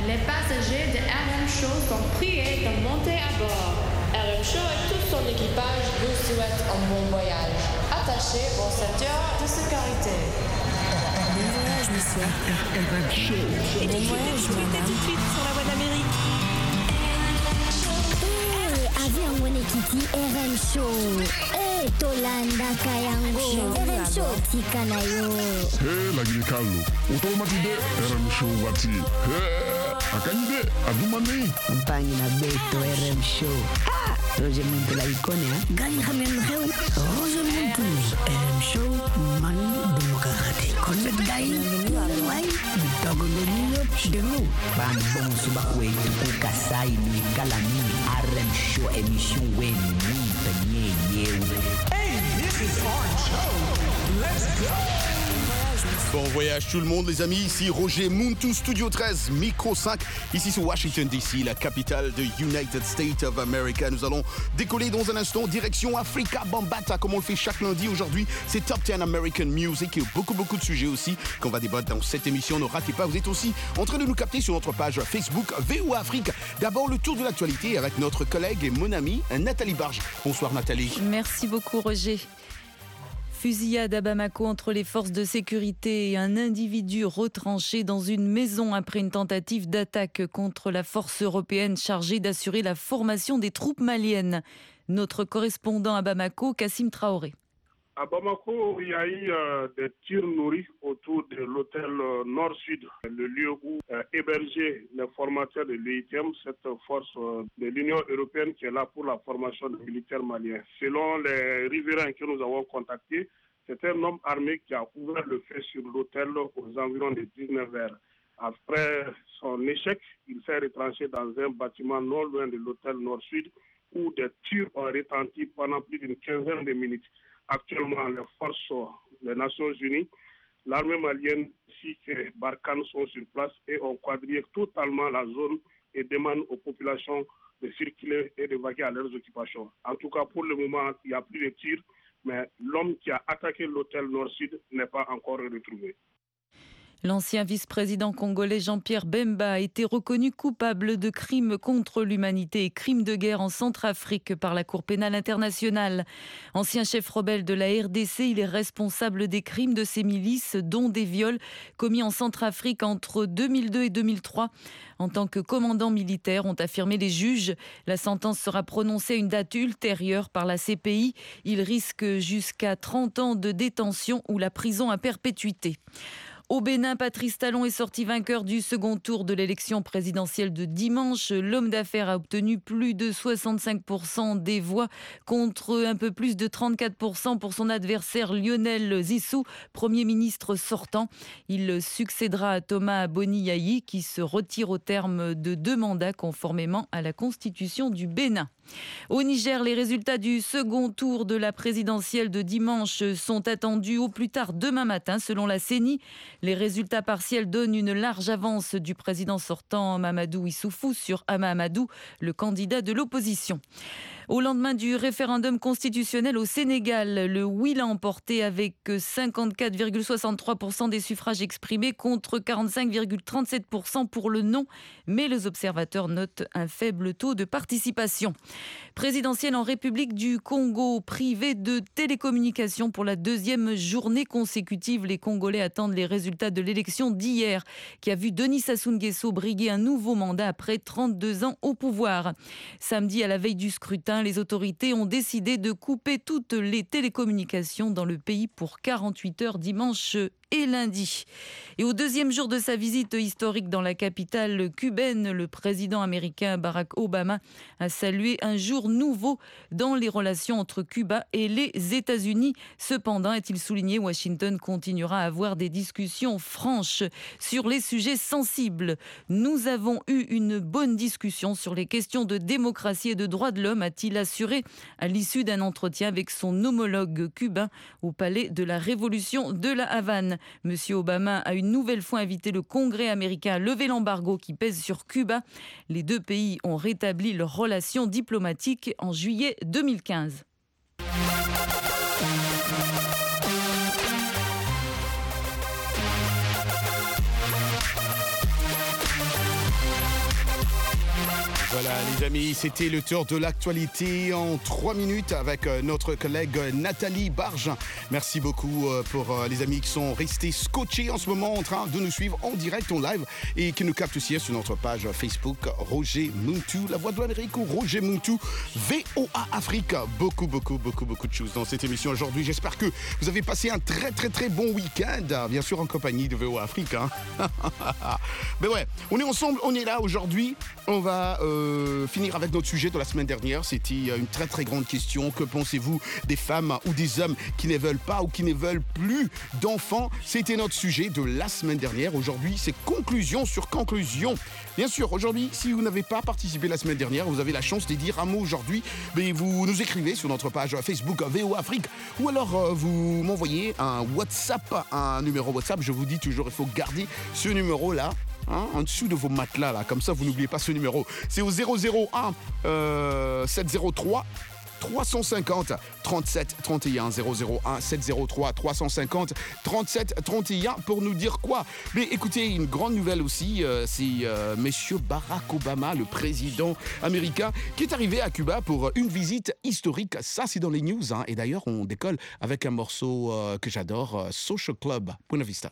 Les passagers de RM Show sont priés de monter à bord. RM Show et tout son équipage vous souhaitent un bon voyage. Attachez vos ceintures de sécurité. Bon voyage, monsieur. RM Show. Bon voyage, madame. Tout de suite sur la voie d'Amérique. Avion Wenekiti RM Show. Tolanda Kayango. RM Show Tikanayo. Lagi Carlo. Automatide RM Show wati. Akande adumani. Campagne na beto RM Show. Roger Muntu la icône, hein? Gagne Hamem Heu. Roger Muntu. RM Show man démocratique. Connect dai. Wai. Togo Domino. Delo. Ban bon subakwe tuku kasai ni kalami. RM Show émission wen ni tanye yew. Hey, this is Orange Show. Let's go. Bon voyage tout le monde les amis, ici Roger Muntu, Studio 13, Micro 5, ici sur Washington DC, la capitale de United States of America. Nous allons décoller dans un instant, direction Africa Bambaataa, comme on le fait chaque lundi. Aujourd'hui, c'est Top 10 American Music et beaucoup de sujets aussi qu'on va débattre dans cette émission. Ne ratez pas, vous êtes aussi en train de nous capter sur notre page Facebook VOA Afrique. D'abord, le tour de l'actualité avec notre collègue et mon amie Nathalie Barge. Bonsoir Nathalie. Merci beaucoup Roger. Fusillade à Bamako entre les forces de sécurité et un individu retranché dans une maison après une tentative d'attaque contre la force européenne chargée d'assurer la formation des troupes maliennes. Notre correspondant à Bamako, Kassim Traoré. À Bamako, il y a eu des tirs nourris autour de l'hôtel Nord-Sud, le lieu où hébergeaient les formateurs de l'UITM, cette force de l'Union européenne qui est là pour la formation des militaires maliens. Selon les riverains que nous avons contactés, c'est un homme armé qui a ouvert le feu sur l'hôtel aux environs de 19h. Après son échec, il s'est retranché dans un bâtiment non loin de l'hôtel Nord-Sud où des tirs ont retenti pendant plus d'une quinzaine de minutes. Actuellement, les forces des Nations Unies, l'armée malienne ainsi que Barkhane sont sur place et ont quadrillé totalement la zone et demandent aux populations de circuler et de vaquer à leurs occupations. En tout cas, pour le moment, il n'y a plus de tirs, mais l'homme qui a attaqué l'hôtel Nord-Sud n'est pas encore retrouvé. L'ancien vice-président congolais Jean-Pierre Bemba a été reconnu coupable de crimes contre l'humanité et crimes de guerre en Centrafrique par la Cour pénale internationale. Ancien chef rebelle de la RDC, il est responsable des crimes de ces milices, dont des viols commis en Centrafrique entre 2002 et 2003. En tant que commandant militaire, ont affirmé les juges. La sentence sera prononcée à une date ultérieure par la CPI. Il risque jusqu'à 30 ans de détention ou la prison à perpétuité. Au Bénin, Patrice Talon est sorti vainqueur du second tour de l'élection présidentielle de dimanche. L'homme d'affaires a obtenu plus de 65% des voix contre un peu plus de 34% pour son adversaire Lionel Zissou, Premier ministre sortant. Il succédera à Thomas Boni-Yayi qui se retire au terme de 2 mandats conformément à la Constitution du Bénin. Au Niger, les résultats du second tour de la présidentielle de dimanche sont attendus au plus tard demain matin, selon la CENI. Les résultats partiels donnent une large avance du président sortant Mamadou Issoufou sur Hama Amadou, le candidat de l'opposition. Au lendemain du référendum constitutionnel au Sénégal, le oui l'a emporté avec 54,63% des suffrages exprimés contre 45,37% pour le non, mais les observateurs notent un faible taux de participation. Présidentielle en République du Congo, privée de télécommunications pour la 2e journée consécutive. Les Congolais attendent les résultats de l'élection d'hier qui a vu Denis Sassou Nguesso briguer un nouveau mandat après 32 ans au pouvoir. Samedi, à la veille du scrutin, les autorités ont décidé de couper toutes les télécommunications dans le pays pour 48 heures dimanche et lundi. Et au 2e jour de sa visite historique dans la capitale cubaine, le président américain Barack Obama a salué un jour nouveau dans les relations entre Cuba et les États-Unis. Cependant, a-t-il souligné, Washington continuera à avoir des discussions franches sur les sujets sensibles. Nous avons eu une bonne discussion sur les questions de démocratie et de droits de l'homme, a-t-il assuré à l'issue d'un entretien avec son homologue cubain au palais de la Révolution de la Havane. Monsieur Obama a une nouvelle fois invité le Congrès américain à lever l'embargo qui pèse sur Cuba. Les 2 pays ont rétabli leurs relations diplomatiques en juillet 2015. Voilà les amis, c'était le tour de l'actualité en 3 minutes avec notre collègue Nathalie Barge. Merci beaucoup pour les amis qui sont restés scotchés en ce moment en train de nous suivre en direct, en live et qui nous captent aussi sur notre page Facebook Roger Muntu, la voix de l'Amérique ou Roger Muntu, VOA Afrique. Beaucoup de choses dans cette émission aujourd'hui. J'espère que vous avez passé un très bon week-end, bien sûr en compagnie de VOA Afrique. Hein. Mais ouais, on est ensemble, on est là aujourd'hui. On va finir avec notre sujet de la semaine dernière. C'était une très grande question. Que pensez-vous des femmes ou des hommes qui ne veulent pas ou qui ne veulent plus d'enfants? C'était notre sujet de la semaine dernière. Aujourd'hui, c'est conclusion sur conclusion. Bien sûr, aujourd'hui, si vous n'avez pas participé la semaine dernière, vous avez la chance de dire un mot aujourd'hui. Mais vous nous écrivez sur notre page Facebook VOA Afrique ou alors vous m'envoyez un WhatsApp, un numéro WhatsApp. Je vous dis toujours, il faut garder ce numéro-là. Hein, en dessous de vos matelas là, comme ça vous n'oubliez pas ce numéro. C'est au 001 703 350 37 31 001 703 350 37 31 pour nous dire quoi. Mais écoutez, une grande nouvelle aussi, c'est monsieur Barack Obama, le président américain, qui est arrivé à Cuba pour une visite historique. Ça, c'est dans les news. Hein. Et d'ailleurs, on décolle avec un morceau que j'adore, Social Club. Buena Vista.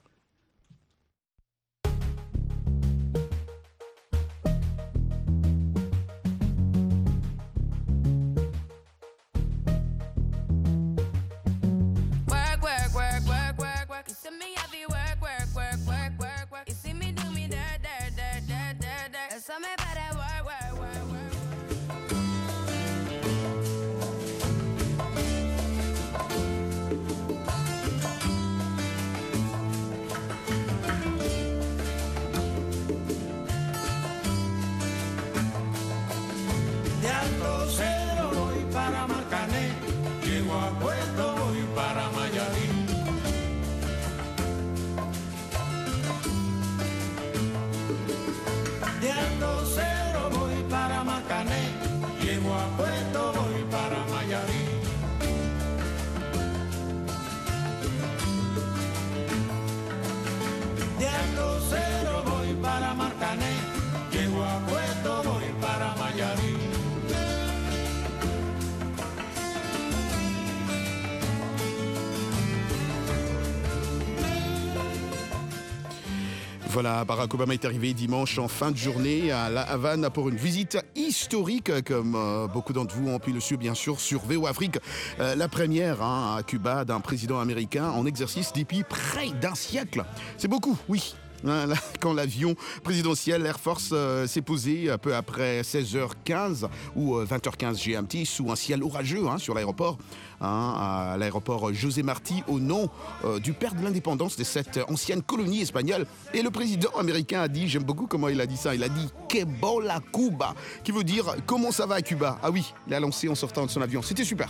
Voilà, Barack Obama est arrivé dimanche en fin de journée à La Havane pour une visite historique, comme beaucoup d'entre vous ont pu le suivre bien sûr sur VOA Afrique. La première à Cuba d'un président américain en exercice depuis près d'un siècle. C'est beaucoup, oui. Quand l'avion présidentiel Air Force s'est posé peu après 16h15 ou 20h15 GMT sous un ciel orageux sur l'aéroport, à l'aéroport José Martí, au nom du père de l'indépendance de cette ancienne colonie espagnole. Et le président américain a dit, j'aime beaucoup comment il a dit ça, il a dit « Que bola Cuba », qui veut dire « Comment ça va à Cuba ?» Ah oui, il a lancé en sortant de son avion, c'était super.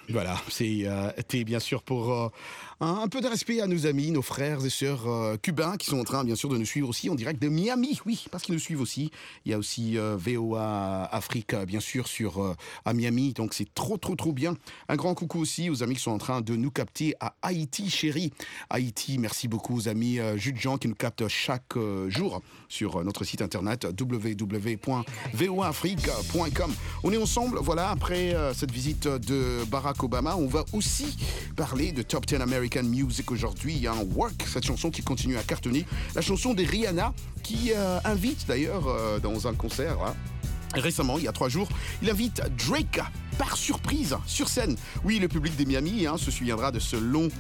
Voilà, c'était bien sûr pour un peu de respect à nos amis, nos frères et sœurs cubains qui sont en train bien sûr de nous suivre aussi en direct de Miami, oui, parce qu'ils nous suivent aussi. Il y a aussi VOA Afrique bien sûr à Miami, donc c'est trop bien. Un grand coucou aussi aux amis qui sont en train de nous capter à Haïti, chérie. Haïti, merci beaucoup aux amis Jules Jean qui nous captent chaque jour sur notre site internet www.voafrique.com. On est ensemble, voilà, après cette visite de Barack Obama, on va aussi parler de Top 10 American Music aujourd'hui. Il y a un Work, cette chanson qui continue à cartonner. La chanson de Rihanna qui invite d'ailleurs dans un concert, là, récemment, il y a 3 jours, il invite Drake par surprise sur scène. Oui, le public des Miami se souviendra de ce long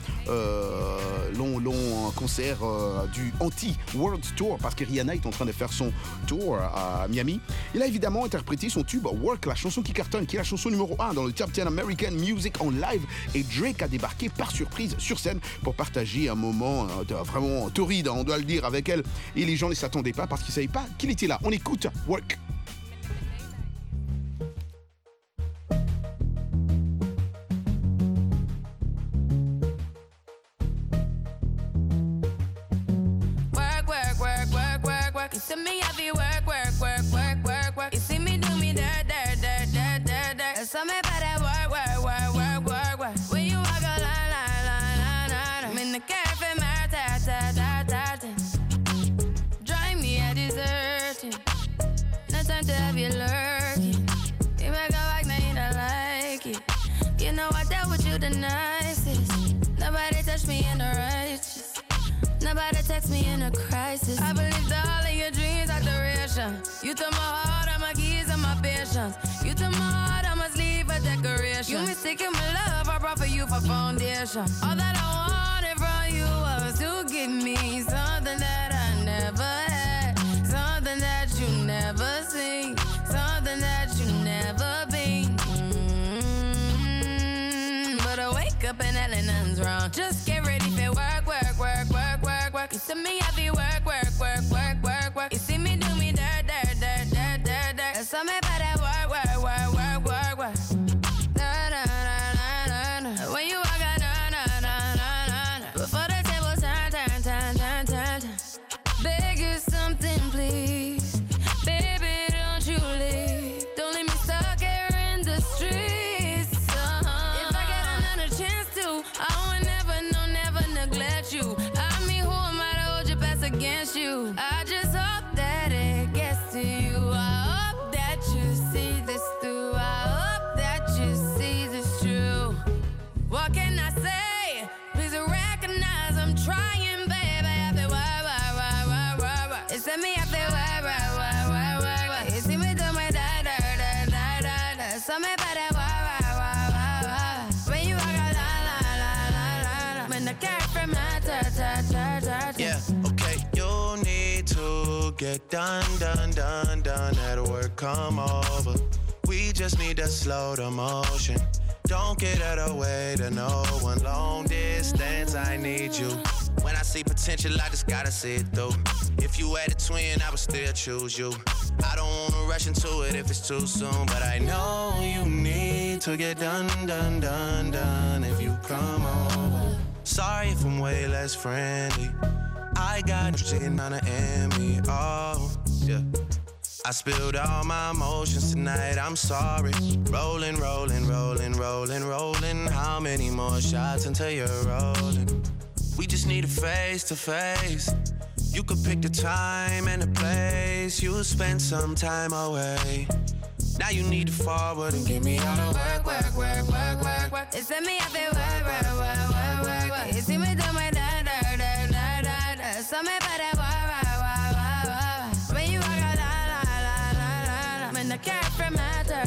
concert du Anti-World Tour parce que Rihanna est en train de faire son tour à Miami. Il a évidemment interprété son tube Work, la chanson qui cartonne, qui est la chanson numéro 1 dans le Top 10 American Music en live. Et Drake a débarqué par surprise sur scène pour partager un moment vraiment torride, on doit le dire, avec elle. Et les gens ne s'attendaient pas parce qu'ils ne savaient pas qu'il était là. On écoute Work. You see me heavy work. You see me do me dirt. So me better work. When you walk a line. I'm in the cafe, my ta. Drive me a deserting. No time to have you lurking. You make a like, now you don't like it. You know I dealt with you the nicest. Nobody touched me in the righteous. Nobody text me in a crisis. I believed all of your dreams are duration. You took my heart, all my keys, and my patience. You took my heart, I must leave a decoration. You mistaken my love, I brought for you for foundation. All that I wanted from you was to give me something that I never had, something that you never seen, something that you never been. But I wake up and hell nothing's wrong. Just get ready for work. You see me heavy work. You see me do me dirt. So me better work. When you walk out, before the table turn. Beg you something, please. Baby, don't you leave. Don't leave me stuck here in the streets. If I get another chance to, I would never neglect you. Against you, I just hope that it gets to you. I hope that you see this through. I hope that you see this true. What can I say? Please recognize I'm trying, baby. I feel work. It's me, I feel work. You see me do my da. So me better work. When you walk out, la. When the cat from my ta. Yeah, okay. You need to get done. That work come over. We just need to slow the motion. Don't get out of the way to no one. Long distance, I need you. When I see potential, I just gotta see it through. If you had a twin, I would still choose you. I don't wanna rush into it if it's too soon, but I know you need to get done. If you come over. Sorry if I'm way less friendly. I got shit on the enemy. Oh, yeah. I spilled all my emotions tonight, I'm sorry. Rolling. How many more shots until you're rolling? We just need a face to face. You could pick the time and the place. You'll spend some time away. Now you need to forward and get me out of work. It's me, I feel work. You see me do my da. So me better work. When you walk out, la. When the cat from my dirt.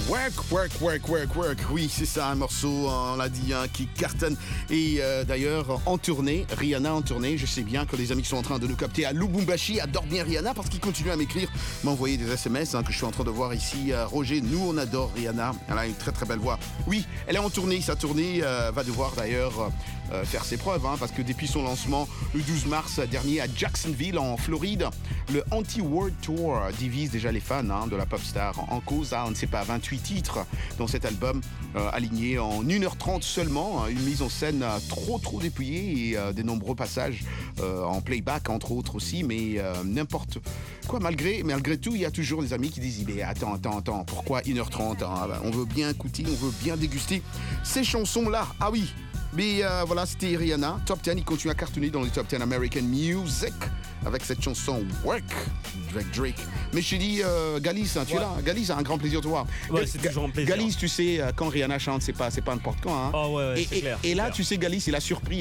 Work. Oui, c'est ça, un morceau, on l'a dit, hein, qui cartonne. Et d'ailleurs, en tournée, Rihanna en tournée. Je sais bien que les amis qui sont en train de nous capter à Lubumbashi adorent bien Rihanna parce qu'ils continuent à m'écrire, m'envoyer des SMS que je suis en train de voir ici. Roger, nous, on adore Rihanna. Elle a une très très belle voix. Oui, elle est en tournée. Sa tournée va devoir d'ailleurs faire ses preuves, hein, parce que depuis son lancement le 12 mars dernier à Jacksonville, en Floride, le Anti-World Tour divise déjà les fans, hein, de la pop star en cause. On ne sait pas, 28 titres dans cet album, aligné en 1h30 seulement, une mise en scène trop dépouillée et des nombreux passages en playback entre autres aussi, mais n'importe quoi, malgré tout, il y a toujours des amis qui disent attends, pourquoi 1h30, hein, on veut bien écouter, on veut bien déguster ces chansons-là. Ah oui, mais voilà, c'était Rihanna, Top 10, il continue à cartonner dans les Top 10 American Music avec cette chanson Work, Drake. Mais je te dis, Galis, hein, tu es là. Galis, a un grand plaisir de te voir. Ouais, c'est toujours un plaisir. Galis, tu sais, quand Rihanna chante, c'est pas n'importe quand. Hein. Oh ouais, c'est clair. Et là, tu sais, Galis, elle a surpris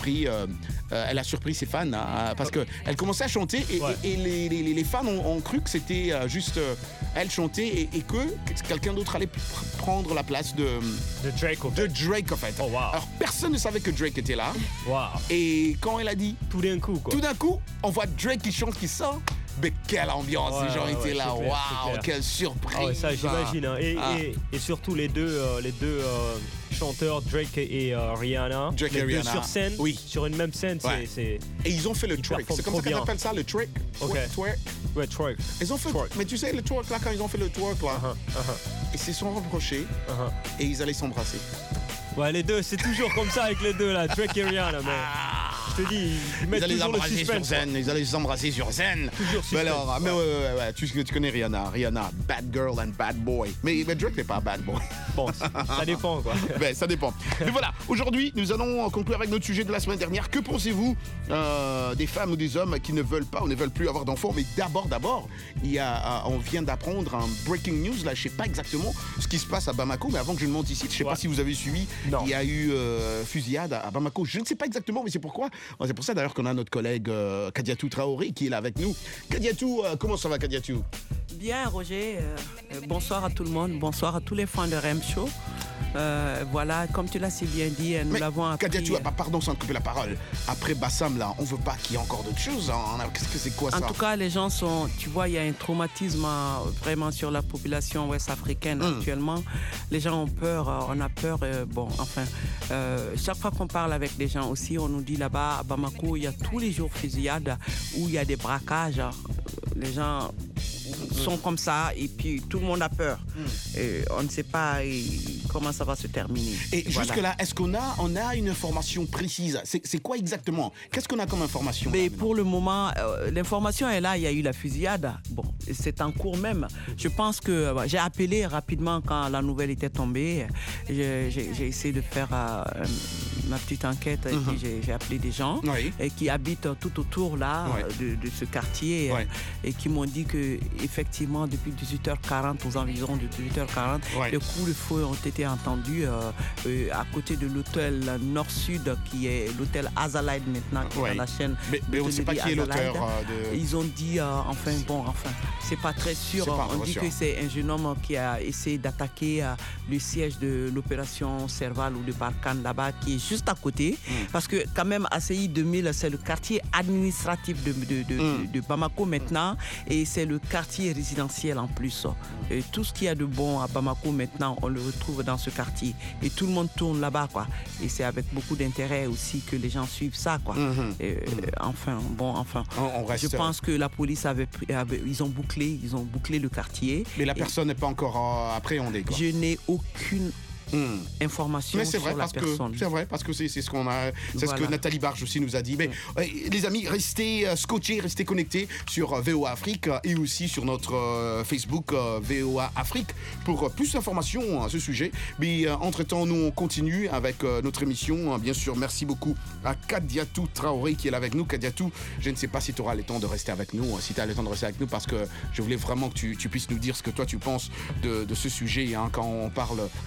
ses fans, hein, parce qu'elle commençait à chanter et les fans ont cru que c'était juste elle chanter et que quelqu'un d'autre allait prendre la place de Drake, en fait. Oh, wow. Alors, personne ne savait que Drake était là. Wow. Et quand elle a dit... Tout d'un coup, on voit Drake qui chante, qui sort. Mais quelle ambiance, les gens étaient là. Waouh, quelle surprise. Ah ouais, ça, j'imagine. Hein. Et surtout les deux chanteurs, Drake et Rihanna. Drake et Rihanna. Sur scène, sur une même scène. Ouais. Et ils ont fait le twerk. C'est comme ça qu'on appelle ça, le twerk. Twerk. Ouais, twerk. Ils ont fait twerk. Mais tu sais, le twerk, là, quand ils ont fait le twerk, là, ils se sont rapprochés et ils allaient s'embrasser. Ouais, les deux, c'est toujours comme ça avec les deux, là, Drake et Rihanna. Mais je te dis, ils mettent toujours le suspense. Ils allaient s'embrasser sur scène. Toujours suspense. Alors, mais ouais, tu connais Rihanna, bad girl and bad boy. Mais Drake n'est pas bad boy. Bon, ça dépend, quoi. Ben, ça dépend. Mais voilà, aujourd'hui, nous allons conclure avec notre sujet de la semaine dernière. Que pensez-vous des femmes ou des hommes qui ne veulent pas ou ne veulent plus avoir d'enfants? Mais d'abord, on vient d'apprendre un breaking news. Là, je ne sais pas exactement ce qui se passe à Bamako, mais avant que je ne monte ici, je ne sais pas si vous avez suivi. Non. Il y a eu fusillade à Bamako. Je ne sais pas exactement, mais c'est pourquoi. C'est pour ça d'ailleurs qu'on a notre collègue Kadiatou Traoré qui est là avec nous. Kadiatou, comment ça va, Kadiatou? Bien, Roger. Bonsoir à tout le monde. Bonsoir à tous les fans de RM Show. Voilà, comme tu l'as si bien dit, nous l'avons appris. Kadiatou, pardon sans te couper la parole. Après Bassam, là, on veut pas qu'il y ait encore d'autres choses. Hein. Qu'est-ce que c'est quoi ça? En tout cas, les gens sont... Tu vois, il y a un traumatisme vraiment sur la population ouest-africaine actuellement. Les gens ont peur, on a peur. Chaque fois qu'on parle avec des gens aussi, on nous dit là-bas, à Bamako, il y a tous les jours fusillades où il y a des braquages. Les gens sont comme ça et puis tout le monde a peur. Et on ne sait pas comment ça va se terminer. Et voilà. Jusque-là, est-ce qu'on a une information précise? C'est quoi exactement? Qu'est-ce qu'on a comme information? Mais pour le moment, l'information est là. Il y a eu la fusillade. Bon, c'est en cours même. Je pense que j'ai appelé rapidement quand la nouvelle était tombée. J'ai essayé de faire ma petite enquête et puis j'ai appelé des gens et qui habitent tout autour là de ce quartier et qui m'ont dit que effectivement depuis 18h40 aux environs de 18h40 les coups de feu ont été entendus à côté de l'hôtel Nord-Sud qui est l'hôtel Azalide maintenant qui est dans la chaîne. Mais on ne sait pas qui est l'auteur de... Ils ont dit c'est pas très sûr. On dit que c'est un jeune homme qui a essayé d'attaquer le siège de l'opération Serval ou de Barkhane là-bas qui est juste à côté parce que quand même ACI 2000 c'est le quartier administratif de Bamako maintenant et c'est le quartier résidentiel en plus. Et tout ce qu'il y a de bon à Bamako maintenant, on le retrouve dans ce quartier. Et tout le monde tourne là-bas, quoi. Et c'est avec beaucoup d'intérêt aussi que les gens suivent ça, quoi. Je pense que la police ils ont bouclé le quartier. Mais la personne n'est pas encore appréhendée, quoi. Je n'ai aucune information sur la personne. C'est vrai, parce que c'est ce qu'on a, c'est ce que Nathalie Barge aussi nous a dit. Mais les amis, restez scotchés, restez connectés sur VOA Afrique et aussi sur notre Facebook VOA Afrique pour plus d'informations à ce sujet. Mais entre-temps, nous on continue avec notre émission. Bien sûr, merci beaucoup à Kadiatou Traoré qui est là avec nous. Kadiatou, je ne sais pas si tu auras le temps de rester avec nous, parce que je voulais vraiment que tu puisses nous dire ce que toi tu penses de ce sujet, hein, quand on parle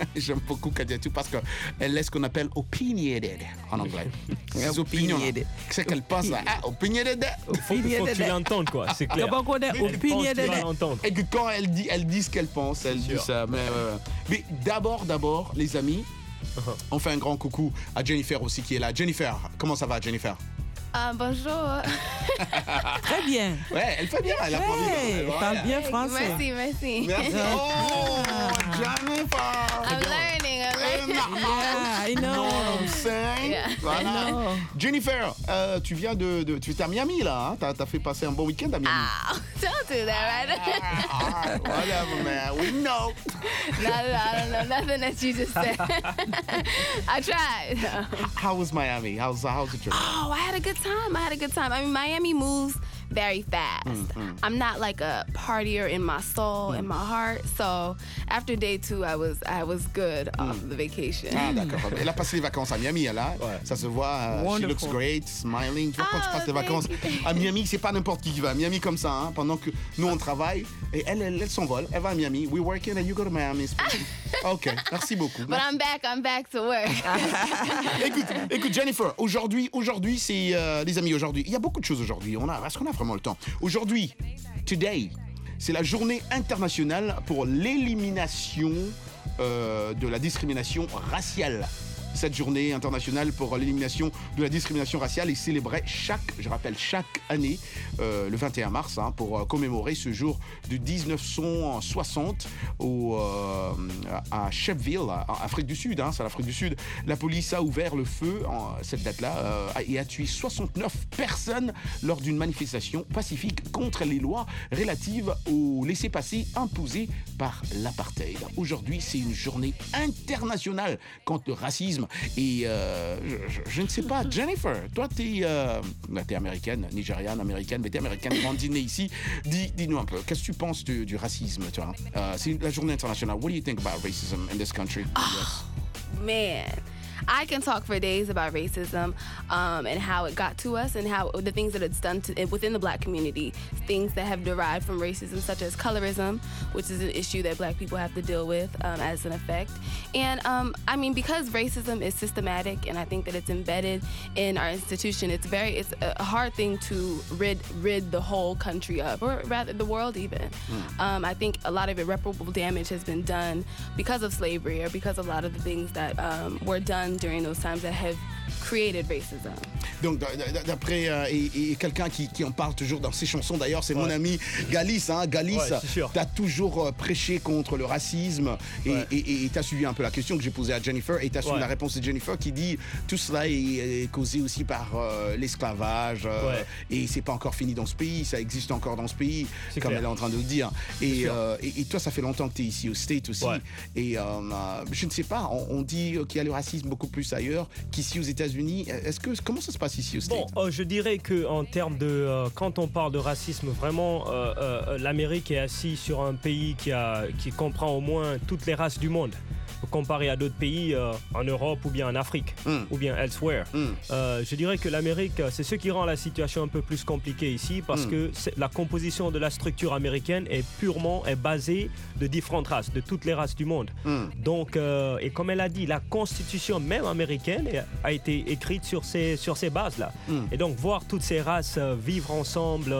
J'aime beaucoup Kadiatou parce qu'elle est ce qu'on appelle opinionated en anglais. Ses opinions. C'est qu'elle pense à opinionated. Faut que tu l'entendes, quoi. C'est clair. Et que quand elle dit ce qu'elle pense, elle dit ça. Mais d'abord, les amis, on fait un grand coucou à Jennifer aussi qui est là. Jennifer, comment ça va, Jennifer? Bonjour. Très bien. Ouais, elle fait bien. Elle a pas envie. Parle bien français. Merci. Oh, Jennifer. I'm learning. I know. what I'm saying. Yeah. Voilà. Jennifer, tu viens tu es à Miami là. Hein? T'as fait passer un bon week-end à Miami. Don't do that, right? Whatever, man. We know. No, nothing that you just said. I tried. How was Miami? How's the trip? Oh, I had a good time. I mean, Miami moves very fast. I'm not like a partier in my soul, in my heart. So after day 2, I was good off the vacation. Ah, d'accord. Elle a passé les vacances à Miami, là. Ouais. Ça se voit. She looks great, smiling. Tu vois, quand tu passes les vacances à Miami, c'est pas n'importe qui va. Miami comme ça, hein, pendant que nous on travaille. Et elle s'envole. Elle va à Miami. We're working and you go to Miami. OK, merci beaucoup. But I'm back to work. Écoute, Jennifer, aujourd'hui, c'est les amis. Aujourd'hui, il y a beaucoup de choses aujourd'hui. Est-ce qu'on a vraiment le temps? Aujourd'hui, today, c'est la journée internationale pour l'élimination de la discrimination raciale. Cette journée internationale pour l'élimination de la discrimination raciale est célébrée chaque année, le 21 mars, hein, pour commémorer ce jour de 1960 à Shepville, en Afrique du Sud. Hein, c'est l'Afrique du Sud. La police a ouvert le feu cette date-là et a tué 69 personnes lors d'une manifestation pacifique contre les lois relatives aux laissez-passer imposés par l'apartheid. Aujourd'hui, c'est une journée internationale contre le racisme. Et je ne sais pas, Jennifer, toi t'es américaine, nigériane, américaine, mais t'es américaine, grandie, née ici. Dis-nous un peu, qu'est-ce que tu penses du racisme, toi? C'est la journée internationale. What do you think about racism in this country? Oh, man. I can talk for days about racism and how it got to us and how the things that it's done within the Black community, things that have derived from racism, such as colorism, which is an issue that Black people have to deal with as an effect. And I mean, because racism is systematic and I think that it's embedded in our institution, it's a hard thing to rid the whole country of, or rather the world even. I think a lot of irreparable damage has been done because of slavery or because of a lot of the things that were done during those times that have created racism. Donc d'après et quelqu'un qui en parle toujours dans ses chansons, d'ailleurs c'est mon ami Galis. Hein. Galis, t'as toujours prêché contre le racisme et t'as suivi un peu la question que j'ai posée à Jennifer et t'as suivi la réponse de Jennifer qui dit tout cela est causé aussi par l'esclavage et c'est pas encore fini dans ce pays, ça existe encore dans ce pays, comme elle est en train de le dire. Et toi ça fait longtemps que t'es ici au States aussi et je ne sais pas, on dit qu'il y a le racisme beaucoup plus ailleurs qu'ici aux États-Unis. Comment ça se passe ici au States? Bon, je dirais que en termes de quand on parle de racisme, vraiment, l'Amérique est assise sur un pays qui comprend au moins toutes les races du monde. Comparé à d'autres pays en Europe ou bien en Afrique ou bien elsewhere. Je dirais que l'Amérique, c'est ce qui rend la situation un peu plus compliquée ici parce que la composition de la structure américaine est basée de différentes races, de toutes les races du monde. Donc, et comme elle a dit, la constitution même américaine a été écrite sur ces bases-là. Et donc, voir toutes ces races vivre ensemble,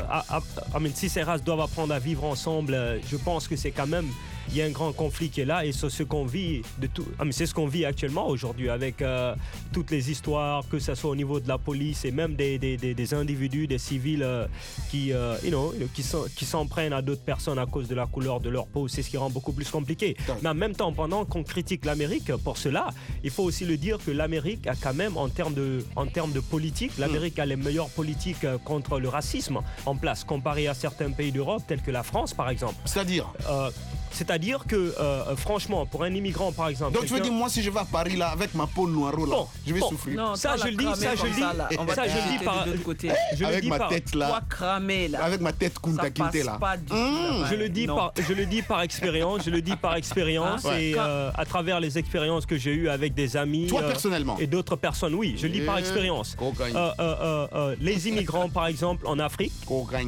si ces races doivent apprendre à vivre ensemble, je pense que c'est quand même... Il y a un grand conflit qui est là et c'est ce qu'on vit c'est ce qu'on vit actuellement aujourd'hui avec toutes les histoires, que ce soit au niveau de la police et même des individus, des civils qui s'en prennent à d'autres personnes à cause de la couleur de leur peau. C'est ce qui rend beaucoup plus compliqué. Mais en même temps, pendant qu'on critique l'Amérique pour cela, il faut aussi le dire que l'Amérique a quand même, en termes de politique, l'Amérique a les meilleures politiques contre le racisme en place, comparé à certains pays d'Europe tels que la France par exemple. C'est-à-dire que, franchement, pour un immigrant, par exemple... Donc, tu veux dire, moi, si je vais à Paris, là, avec ma peau noire, là, je vais souffrir. Non, ça, je le dis avec ma tête, là. Cramé, là. Avec ma tête Kunta Kinte, là. Je le dis par expérience. Et à travers les expériences que j'ai eues avec des amis... Toi, personnellement. Et d'autres personnes, oui. Je le dis par expérience. Les immigrants, par exemple, en Afrique...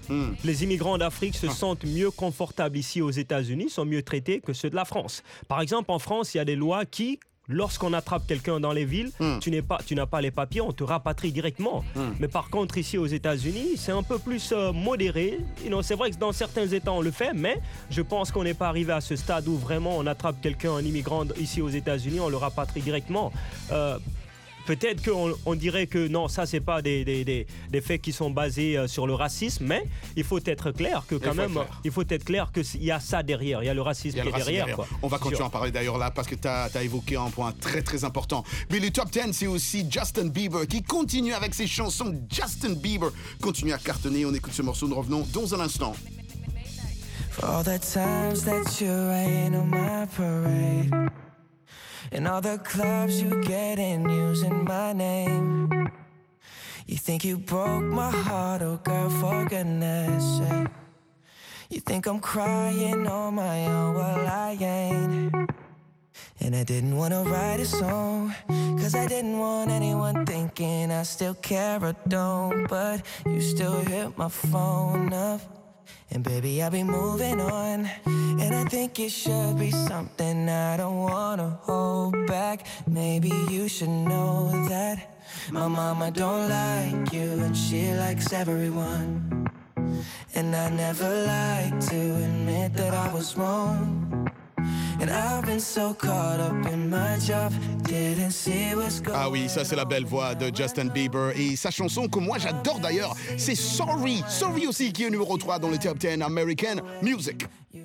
Les immigrants d'Afrique se sentent mieux confortables ici aux États-Unis, sont mieux traités que ceux de la France. Par exemple, en France, il y a des lois qui... Lorsqu'on attrape quelqu'un dans les villes, tu n'as pas les papiers, on te rapatrie directement. Mais par contre, ici aux États-Unis, c'est un peu plus modéré. C'est vrai que dans certains États, on le fait, mais je pense qu'on n'est pas arrivé à ce stade où vraiment on attrape quelqu'un, un immigrant ici aux États-Unis, on le rapatrie directement. Peut-être qu'on dirait que non, ça c'est pas des faits qui sont basés sur le racisme, mais il faut être clair que quand même, il faut être clair qu'il y a ça derrière, il y a le racisme qui est derrière. Quoi. On va continuer à en parler d'ailleurs là parce que tu as évoqué un point très très important. Mais le top 10, c'est aussi Justin Bieber qui continue avec ses chansons. Justin Bieber continue à cartonner. On écoute ce morceau, nous revenons dans un instant. For all the times that you rain on my parade. And all the clubs you get in using my name. You think you broke my heart, oh girl, for goodness sake. You think I'm crying on my own, well I ain't. And I didn't wanna write a song, cause I didn't want anyone thinking I still care or don't. But you still hit my phone up. And baby, I'll be moving on. And I think it should be something I don't wanna hold back. Maybe you should know that my mama don't like you and she likes everyone. And I never like to admit that I was wrong. And I've been so caught up in my job, didn't see what's going on. Ah oui, ça c'est la belle voix de Justin Bieber et sa chanson que moi j'adore d'ailleurs, c'est Sorry. Sorry aussi qui est numéro 3 dans le top 10 American Music. You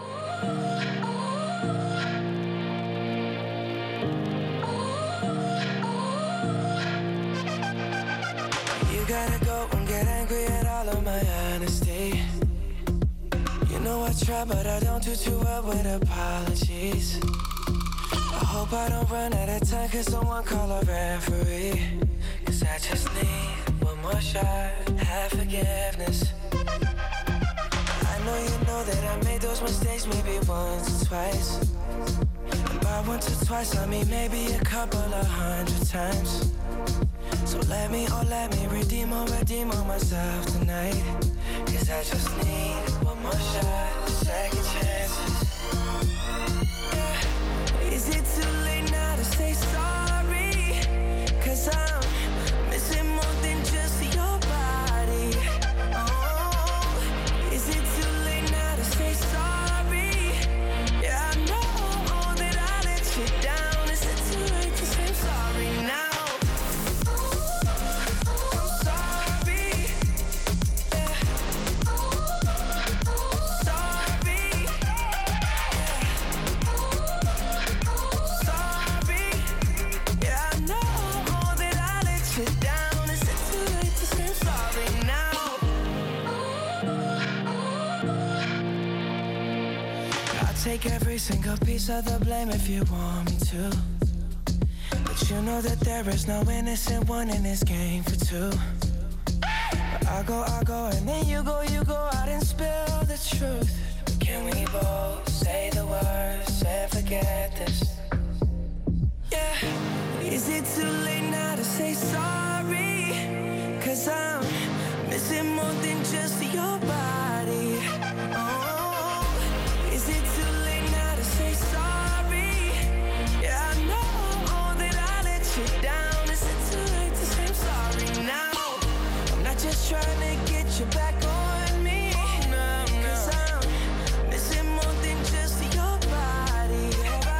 gotta go and get angry at all of my honesty. You know I try, but I don't do too well with apologies. I hope I don't run out of time, cause someone call a referee. Cause I just need one more shot, have forgiveness. I know you know that I made those mistakes maybe once or twice. And by once or twice, I mean maybe a couple of 100 times. So let me redeem on myself tonight. Cause I just need one more shot, second chances. Yeah. Is it too late now to say sorry? Cause I'm missing more than just your body. Oh, is it too late now to say sorry? Yeah, I know that I let you down. Is it too late to say sorry now? Take every single piece of the blame if you want me to. But you know that there is no innocent one in this game for two. But I go, and then you go out and spill the truth. But can we both say the words and forget this? Yeah. Is it too late now to say sorry? Cause I'm missing more than just your body. Oh, is it too late now to say sorry? Yeah, I know that I let you down. Is it too late to say I'm sorry now? I'm not just trying to get you back on me. Cause I'm missing more than just your body.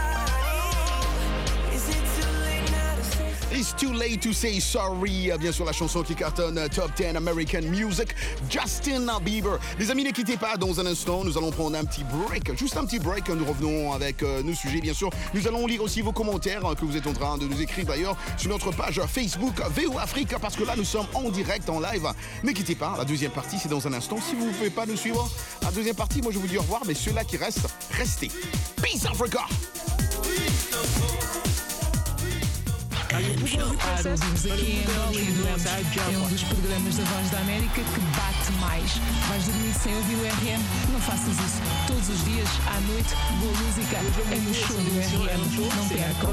Is it too late now to say sorry? It's too late to say sorry. Bien sûr, la chanson qui cartonne Top 10 American Music, Justin Bieber. Les amis, ne quittez pas. Dans un instant, nous allons prendre un petit break. Juste un petit break. Nous revenons avec nos sujets, bien sûr. Nous allons lire aussi vos commentaires que vous êtes en train de nous écrire d'ailleurs sur notre page Facebook VO Afrique, parce que là, nous sommes en direct, en live. Ne quittez pas. La deuxième partie, c'est dans un instant. Si vous ne pouvez pas nous suivre, la deuxième partie, moi, je vous dis au revoir. Mais ceux-là qui restent, restez. Peace Africa. Ouvimos aqui em Angola e Doemos é um dos programas da Voz da América que bate mais. Vais dormir sem ouvir o RM? Não faças isso. Todos os dias, à noite, boa música é no show do RM. Não percam.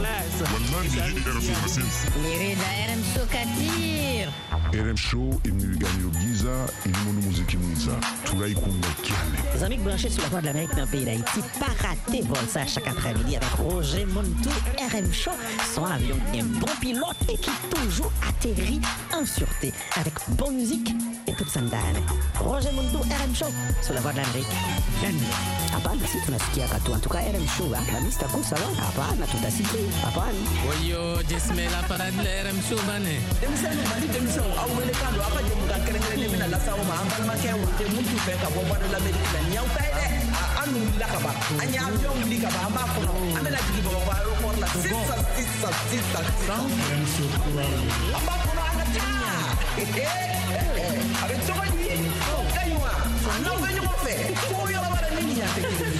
RM Show Katir. RM Show est venu gagner au Giza et le monde musique Mouiza. Tout là, il compte Les amis branchés sur la Voix de l'Amérique dans le pays d'Haïti, pas rater vol ça chaque après-midi avec Roger Montou, RM Show, son avion qui est un bon pilote et qui toujours atterrit en sûreté avec bonne musique et toute sa dame. Roger Montou, RM Show, sur la Voix de l'Amérique. Hapana, si tunasikia katu. En tout cas, RM Show, la mista kusa wa. Hapana, tutasikia. Hapana. Oyo, jismela para RM Show bane. Demisano, bali demisano. Awele kando, apa jemu kakere mina la sawo ma ambal ma kewu. Te muntu fe ka Voix de l'Amérique la nyau taide. Anu lakaba. Anya avion likaba amba kono. Amela digi bo wa aéroport la. Sisa. RM Show kura. Amba kono ana tia. Avec toi lui. Kaywa. Non venyo mo fe. Ko yo la bara nini ya te.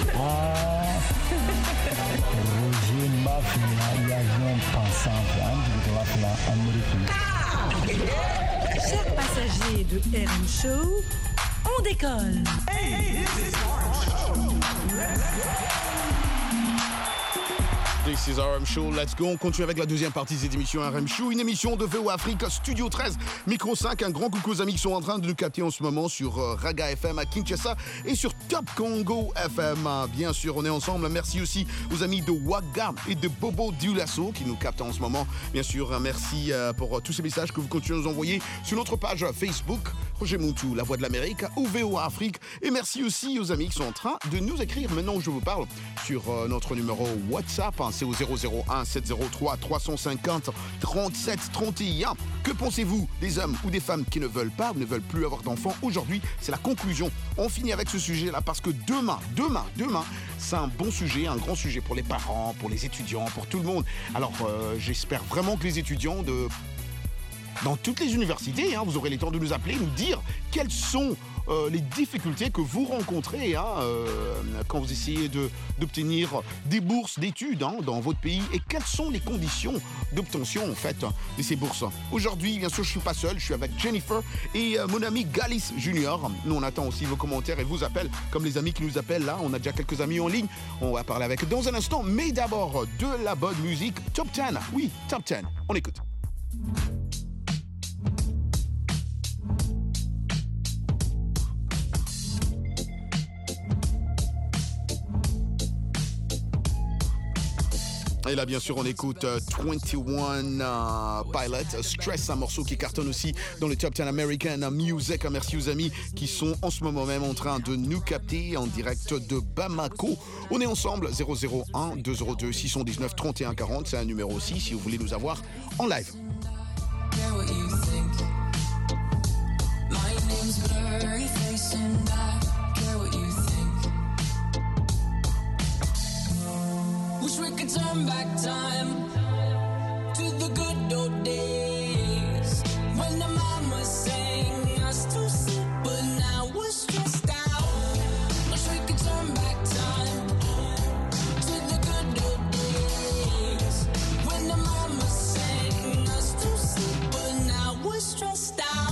Roger Mafia, l'avion pensant Chers passagers de RM Show, on décolle. This is RM Show, let's go. On continue avec la deuxième partie de cette émission RM Show, une émission de VO Afrique, Studio 13, Micro 5. Un grand coucou aux amis qui sont en train de nous capter en ce moment sur Raga FM à Kinshasa et sur Top Congo FM. Bien sûr, on est ensemble. Merci aussi aux amis de Ouaga et de Bobo Dioulasso qui nous captent en ce moment. Bien sûr, merci pour tous ces messages que vous continuez à nous envoyer sur notre page Facebook, Roger Montou, La Voix de l'Amérique, ou VO Afrique. Et merci aussi aux amis qui sont en train de nous écrire maintenant où je vous parle sur notre numéro WhatsApp. C'est au 001 703 350 37 31. Que pensez-vous des hommes ou des femmes qui ne veulent pas ou ne veulent plus avoir d'enfants? Aujourd'hui, c'est la conclusion. On finit avec ce sujet-là parce que demain, c'est un bon sujet, un grand sujet pour les parents, pour les étudiants, pour tout le monde. Alors, j'espère vraiment que les étudiants dans toutes les universités, vous aurez le temps de nous appeler, nous dire quelles sont les difficultés que vous rencontrez quand vous essayez d'obtenir des bourses d'études dans votre pays et quelles sont les conditions d'obtention en fait de ces bourses. Aujourd'hui, bien sûr, je ne suis pas seul, je suis avec Jennifer et mon ami Galis Junior. Nous, on attend aussi vos commentaires et vos appels, comme les amis qui nous appellent là. On a déjà quelques amis en ligne, on va parler avec eux dans un instant, mais d'abord de la bonne musique. Top 10, oui, Top 10, on écoute. Et là, bien sûr, on écoute 21 Pilots, Stress, un morceau qui cartonne aussi dans le Top 10 American Music. Merci aux amis qui sont en ce moment même en train de nous capter en direct de Bamako. On est ensemble, 001 202 619 31 40. C'est un numéro aussi si vous voulez nous avoir en live. Wish we could turn back time to the good old days when the mama sang us to sleep, but now we're stressed out. Wish we could turn back time to the good old days when the mama sang us to sleep, but now we're stressed out.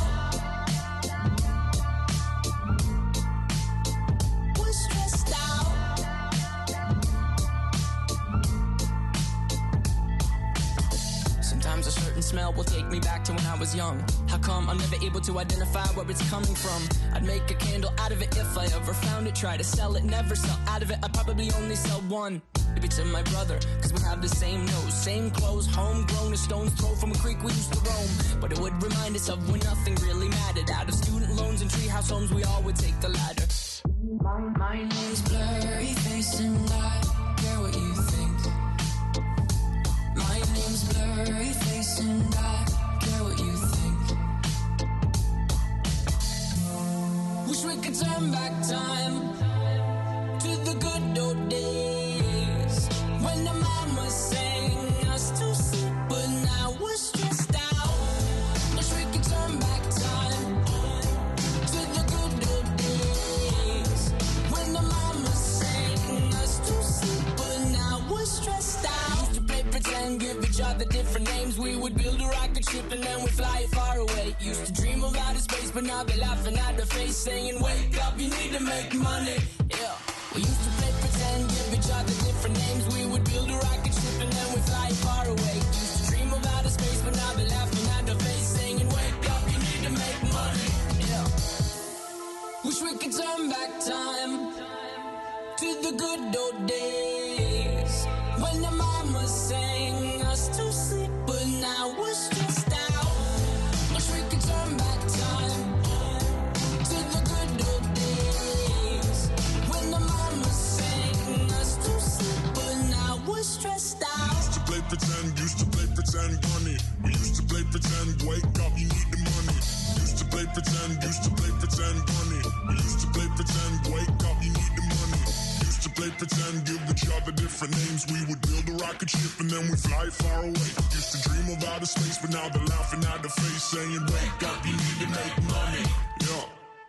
We're stressed out. Sometimes a certain smell will take me back to when I was young. How come I'm never able to identify where it's coming from? I'd make a candle out of it if I ever found it. Try to sell it, never sell out of it. I'd probably only sell one. Maybe to my brother, cause we have the same nose, same clothes, homegrown, a stone's throw from a creek we used to roam. But it would remind us of when nothing really mattered. Out of student loans and treehouse homes, we all would take the ladder. My name's blurry face and I care what you think. My name's blurry face and I care what you think. Wish we could turn back time to the good old days when the mama sang us to sleep, but now we're stressed out. Wish we could turn back time to the good old days when the mama sang us to sleep, but now we're stressed out. Used to play pretend, give each other different names. We would build a rocket ship and then we fly far away. Used to dream of outer space, but now they're laughing at the face, saying, wake up, you need to make money. Yeah. We used to play pretend, give each other different names. We would build a rocket ship and then we fly far away. Used to dream of outer space, but now they're laughing at the face, saying, wake up, you need to make money. Yeah. Wish we could turn back time to the good old days when the mama sang us to sleep, but now we're stressed out. Wish we could turn back time to the good old days when the mama sang us to sleep, but now we're stressed out. Used to play pretend, money. We used to play pretend, wake up, you need the money. Used to play pretend, money. We used to play pretend, wake up, you need the money. Used to play pretend, give each other different names. We would build a rocket ship and then we fly far away. Used to dream of outer space, but now they're laughing at the face, saying, wake up, you need to make money. Yeah.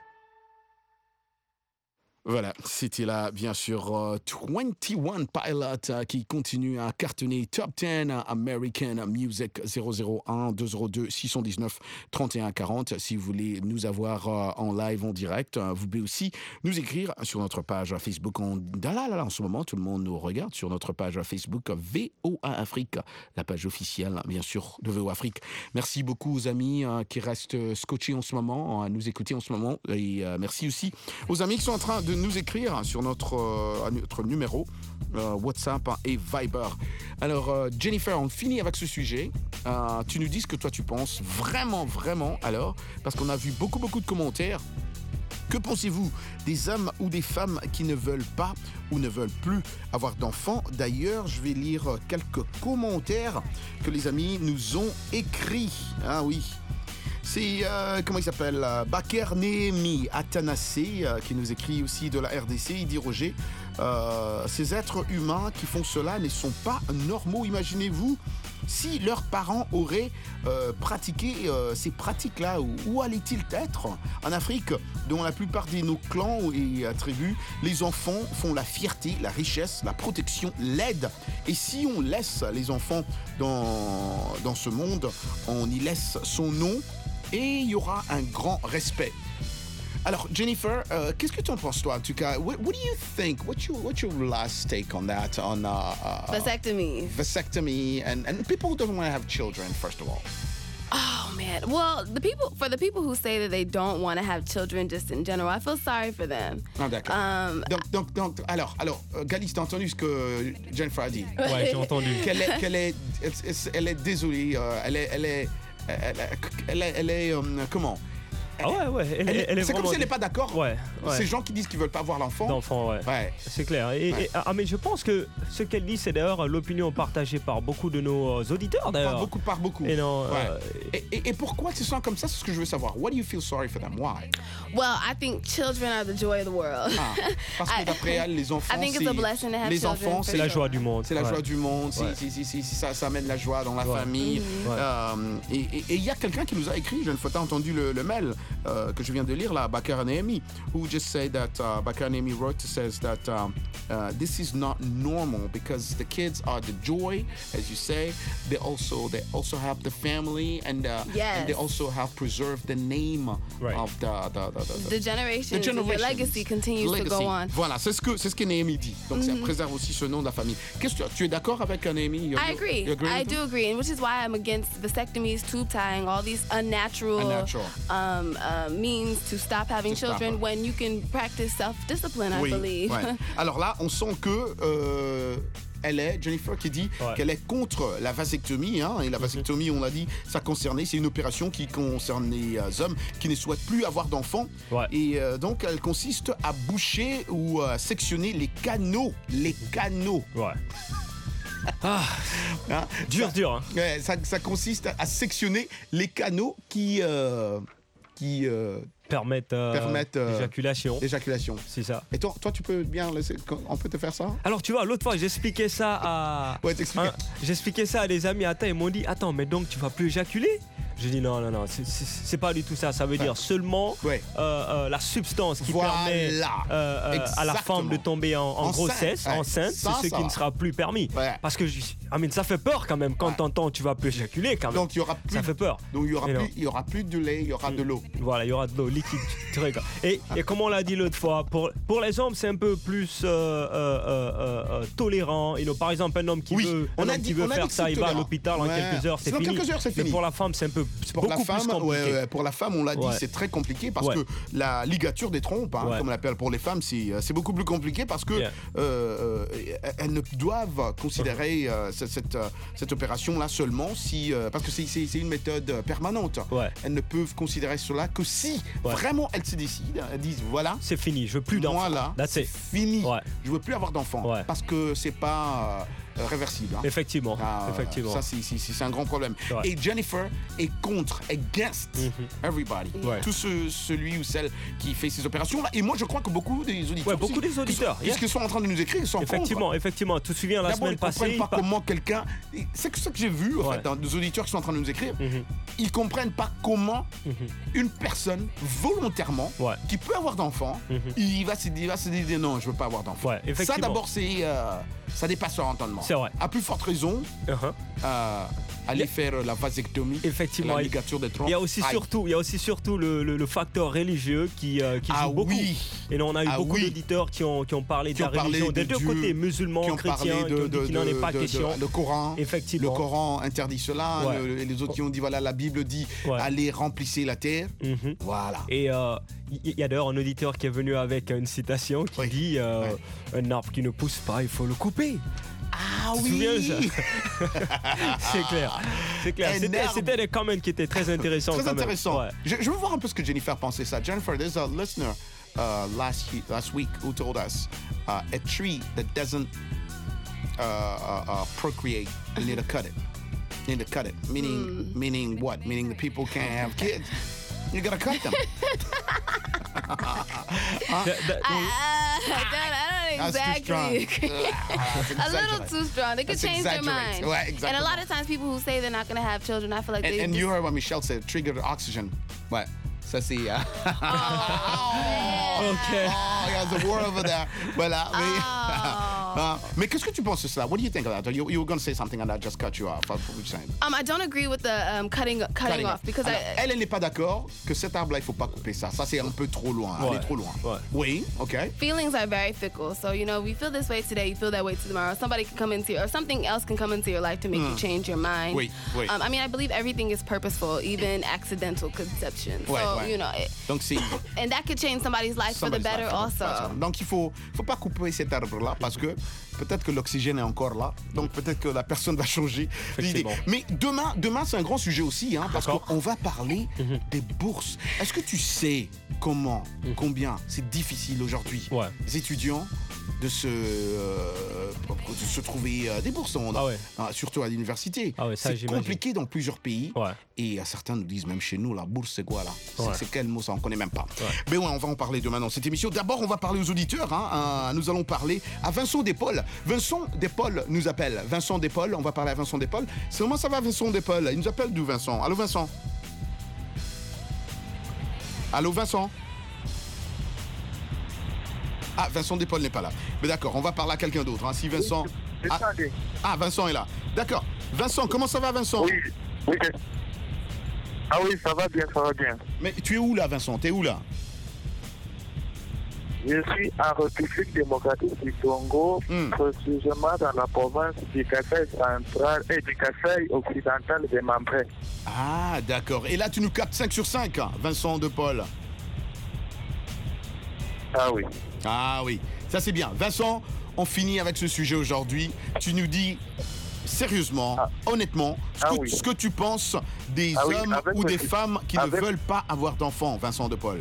Voilà, c'était là, bien sûr, 21 Pilot qui continue à cartonner Top 10 American Music 001 202 619 31 40. Si vous voulez nous avoir en live, en direct, vous pouvez aussi nous écrire sur notre page Facebook. En ce moment, tout le monde nous regarde sur notre page Facebook VOA Afrique, la page officielle, bien sûr, de VOA Afrique. Merci beaucoup aux amis qui restent scotchés en ce moment, à nous écouter en ce moment. Et merci aussi aux amis qui sont en train de nous écrire sur notre numéro WhatsApp et Viber. Alors Jennifer, on finit avec ce sujet. Tu nous dis ce que toi tu penses vraiment alors, parce qu'on a vu beaucoup de commentaires. Que pensez-vous des hommes ou des femmes qui ne veulent pas ou ne veulent plus avoir d'enfants? D'ailleurs, je vais lire quelques commentaires que les amis nous ont écrits. Ah oui. C'est, comment il s'appelle, Bakr Nehemi Atanassé, qui nous écrit aussi de la RDC. Il dit, Roger, ces êtres humains qui font cela ne sont pas normaux. Imaginez-vous si leurs parents auraient pratiqué ces pratiques-là. Où allaient-ils être? En Afrique, dont la plupart de nos clans et tribus, les enfants font la fierté, la richesse, la protection, l'aide. Et si on laisse les enfants dans ce monde, on y laisse son nom, et il y aura un grand respect. Alors, Jennifer, qu'est-ce que tu en penses, toi, en tout cas? What do you think? What's your last take on that? On vasectomy. Vasectomy and people who don't want to have children, first of all. Oh man. Well, for the people who say that they don't want to have children, just in general, I feel sorry for them. Ah, d'accord. Donc, alors, Galice, t'as entendu ce que Jennifer a dit? Ouais, j'ai entendu. Elle est désolée. Elle est comment? Ouais. Elle est c'est comme si elle n'est pas d'accord. Ouais. Ces gens qui disent qu'ils ne veulent pas avoir l'enfant. Ouais. C'est clair. Mais je pense que ce qu'elle dit, c'est d'ailleurs l'opinion partagée par beaucoup de nos auditeurs, d'ailleurs. Par beaucoup. Et non. Et pourquoi tu sens comme ça? C'est ce que je veux savoir. What do you feel sorry for them? Why? Well, I think children are the joy of the world. Parce que d'après elle, les enfants, I think it's a blessing to have les children, enfants, c'est la joie du monde. C'est la joie du monde. Ça amène la joie dans la famille. Et il y a quelqu'un qui nous a écrit, une fois t'as entendu le mail que je viens de lire là, Bakr Nehemi, who just said that Bakr Nehemi wrote, says that this is not normal because the kids are the joy, as you say. They also have the family and they also have preserved the name of the generation. The legacy continues to go on. Voilà, c'est ce que Nehemi dit. Donc ça préserve aussi ce nom de la famille. Qu'est-ce que tu es d'accord avec Nehemi? I agree. I do agree, and which is why I'm against vasectomies, tube tying, all these unnatural. Means to stop having children when you can practice self-discipline, I believe. Ouais. Alors là, on sent que elle est, Jennifer, qui dit qu'elle est contre la vasectomie. Et la vasectomie, on l'a dit, c'est une opération qui concerne les hommes qui ne souhaitent plus avoir d'enfants. Ouais. Et donc, elle consiste à boucher ou à sectionner les canaux. Ouais. Dur. Ouais, ça consiste à sectionner les canaux qui permettent l'éjaculation. C'est ça. Et toi, tu peux bien on peut te faire ça? Alors, tu vois, l'autre fois, j'expliquais ça à... t'expliquais. J'expliquais ça à des amis. Ils m'ont dit, attends, mais donc tu vas plus éjaculer? Je dis non, c'est pas du tout ça. Ça veut dire seulement la substance qui permet à la femme de tomber en grossesse, enceinte, c'est ce qui ne sera plus permis. Parce que ça fait peur quand même. Quand t'entends tu vas plus éjaculer quand même. Donc il y aura plus. Ça fait peur. Donc il y aura plus de lait, il y aura de l'eau. Voilà, il y aura de l'eau liquide. Et comme on l'a dit l'autre fois, pour les hommes c'est un peu plus tolérant. Par exemple, un homme qui veut faire ça, il va à l'hôpital en quelques heures, c'est fini. Mais pour la femme, c'est beaucoup plus compliqué. Pour la femme, on l'a dit, c'est très compliqué parce que la ligature des trompes, comme on l'appelle pour les femmes, c'est beaucoup plus compliqué parce que elles ne doivent considérer cette opération-là seulement si parce que c'est une méthode permanente. Elles ne peuvent considérer cela que si vraiment elles se décident, elles disent voilà, c'est fini, je veux plus d'enfants. Voilà, c'est fini. Je veux plus avoir d'enfants parce que c'est pas réversible. Effectivement. Ça, c'est un grand problème. Et Jennifer est against everybody. Tout celui ou celle qui fait ces opérations-là. Et moi, je crois que beaucoup des auditeurs. Puisqu'ils sont en train de nous écrire, ils sont contre. Effectivement. Tu te souviens la semaine passée. Ils ne comprennent pas comment quelqu'un. C'est ça que j'ai vu, en fait, des auditeurs qui sont en train de nous écrire. Ils ne comprennent pas comment une personne, volontairement, qui peut avoir d'enfants, il va se dire non, je ne veux pas avoir d'enfants. Ça, d'abord, ça dépasse leur entendement. C'est vrai. À plus forte raison, aller faire la vasectomie, effectivement, la ligature des trompes. Il y a aussi surtout le facteur religieux qui joue beaucoup. Et là, on a eu beaucoup d'auditeurs qui ont parlé de la religion des deux côtés, musulmans, chrétiens, qui ont dit qu'il n'en est pas question. Le Coran, effectivement. Le Coran interdit cela. Et les autres qui ont dit voilà, la Bible dit allez remplissez la terre. Voilà. Et il y a d'ailleurs un auditeur qui est venu avec une citation qui dit un arbre qui ne pousse pas, il faut le couper. Ah oui. C'est clair. C'était des comments qui étaient très intéressants. Très intéressant. Je veux voir un peu ce que Jennifer pensait ça. Jennifer, there's a listener last week who told us a tree that doesn't procreate, you need to cut it. You need to cut it. Meaning what? Meaning the people can't have kids. You gotta cut them. I don't exactly. A little too strong. They could change their mind. Ouais, exactly. And a lot of times people who say they're not going to have children, I feel like they... And you heard what Michelle said, triggered oxygen. Ouais. Ça c'est... OK. Oh, il y a the war over there. Voilà. Mais qu'est-ce que tu penses de cela? What do you think of that? You were going to say something and I just cut you off. What were you saying? I don't agree with the cutting off because alors, elle n'est pas d'accord que cet arbre-là, il ne faut pas couper ça. Ça, c'est un peu trop loin. Aller trop loin. Oui, OK. Feelings are very fickle. So, we feel this way today, you feel that way tomorrow. Somebody can come into or something else can come into your life to make you change your mind. Oui. I believe everything is purposeful, even accidental conception. So, Donc, c'est... And that could change somebody's life for the better also. Donc, il faut pas couper cet arbre-là parce que peut-être que l'oxygène est encore là, donc peut-être que la personne va changer d'idée. Mais demain c'est un grand sujet aussi, parce qu'on va parler des bourses. Est-ce que tu sais combien c'est difficile aujourd'hui, les étudiants, de se trouver des bourses, surtout à l'université. C'est compliqué dans plusieurs pays. Et certains nous disent, même chez nous, la bourse, c'est quoi là? C'est quel mot ça? On ne connaît même pas. Mais on va en parler demain dans cette émission. D'abord, on va parler aux auditeurs. Nous allons parler à Vincent Despaul. Vincent Despaul nous appelle. Vincent Despaul, on va parler à Vincent Despaul. Comment ça va, Vincent Despaul? Il nous appelle d'où, Vincent? Allô, Vincent? Allô, Vincent? Ah, Vincent Despaul n'est pas là. Mais d'accord, on va parler à quelqu'un d'autre. Si Vincent... Vincent est là. D'accord. Vincent, comment ça va, Vincent? Oui. Ah oui, ça va bien. Mais tu es où là, Vincent? T'es où là? Je suis en République démocratique du Congo, précisément dans la province du Kasaï central et du Kasaï occidental des Mambré. Ah, d'accord. Et là, tu nous captes 5 sur 5, Vincent Despaul. Ah oui, ça c'est bien. Vincent, on finit avec ce sujet aujourd'hui. Tu nous dis sérieusement, honnêtement, ce que tu penses des hommes ou des femmes qui ne veulent pas avoir d'enfants, Vincent Despaul.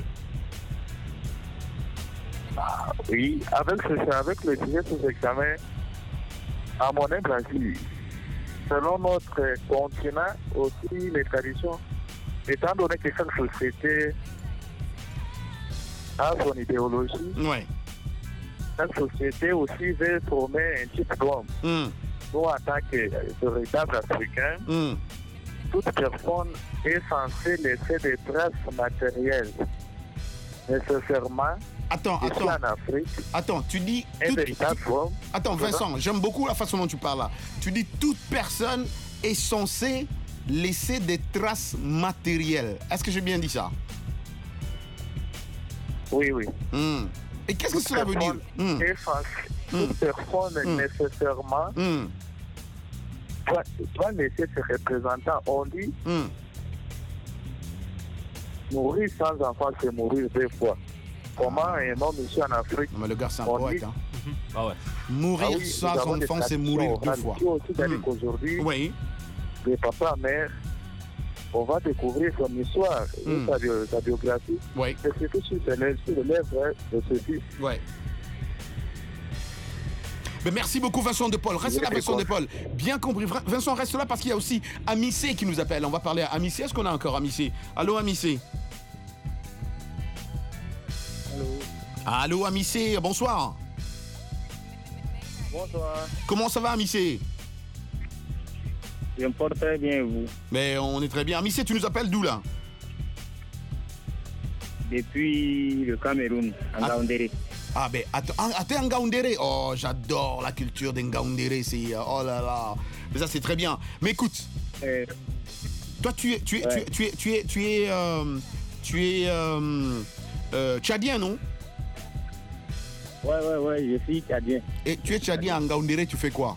Oui, avec le sujet de ces examens, à mon avis, selon notre continent, aussi les traditions, étant donné que chaque société a son idéologie, chaque société aussi veut former un type d'homme. Nous, en tant que véritables Africains, toute personne est censé laisser des traces matérielles. Nécessairement. Attends. En Afrique. Attends, tu dis. Attends, Vincent, j'aime beaucoup la façon dont tu parles là. Tu dis toute personne est censée laisser des traces matérielles. Est-ce que j'ai bien dit ça? Oui. Et qu'est-ce que cela veut dire? Toute personne nécessairement doit laisser ses représentants. On dit mourir sans enfant, c'est mourir 2 fois. Comment un homme ici en Afrique? Mais le gars, c'est un poète. Mourir sans enfant, c'est mourir 2 fois. Aujourd'hui, les papas, mères, on va découvrir son histoire, sa biographie. Oui. Et c'est tout sur les lèvres de ce fils. Oui. Mais merci beaucoup Vincent de Paul. Reste là Vincent de Paul. Bien compris. Vincent reste là parce qu'il y a aussi Amissé qui nous appelle. On va parler à Amissé. Est-ce qu'on a encore Amissé? Allô Amissé? Allô Amissé, bonsoir. Bonsoir. Comment ça va Amissé? Je me porte très bien, vous. Mais on est très bien. Amissé, tu nous appelles d'où là? Depuis le Cameroun, en Ngaoundéré. Ah ben, t'es en Ngaoundéré. Oh, j'adore la culture des Ngaoundéré. Oh là là. Mais ça, c'est très bien. Mais écoute, toi, tu es tchadien, non? Ouais, je suis tchadien. Et tu es tchadien en Ngaoundéré, tu fais quoi?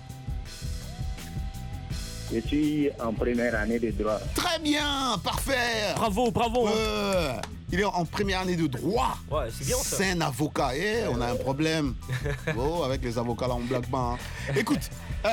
Je suis en première année de droit. Très bien, parfait. Bravo. Il est en première année de droit. Ouais, c'est bien ça. C'est un avocat. On a un problème. Avec les avocats là, on blague pas. Écoute,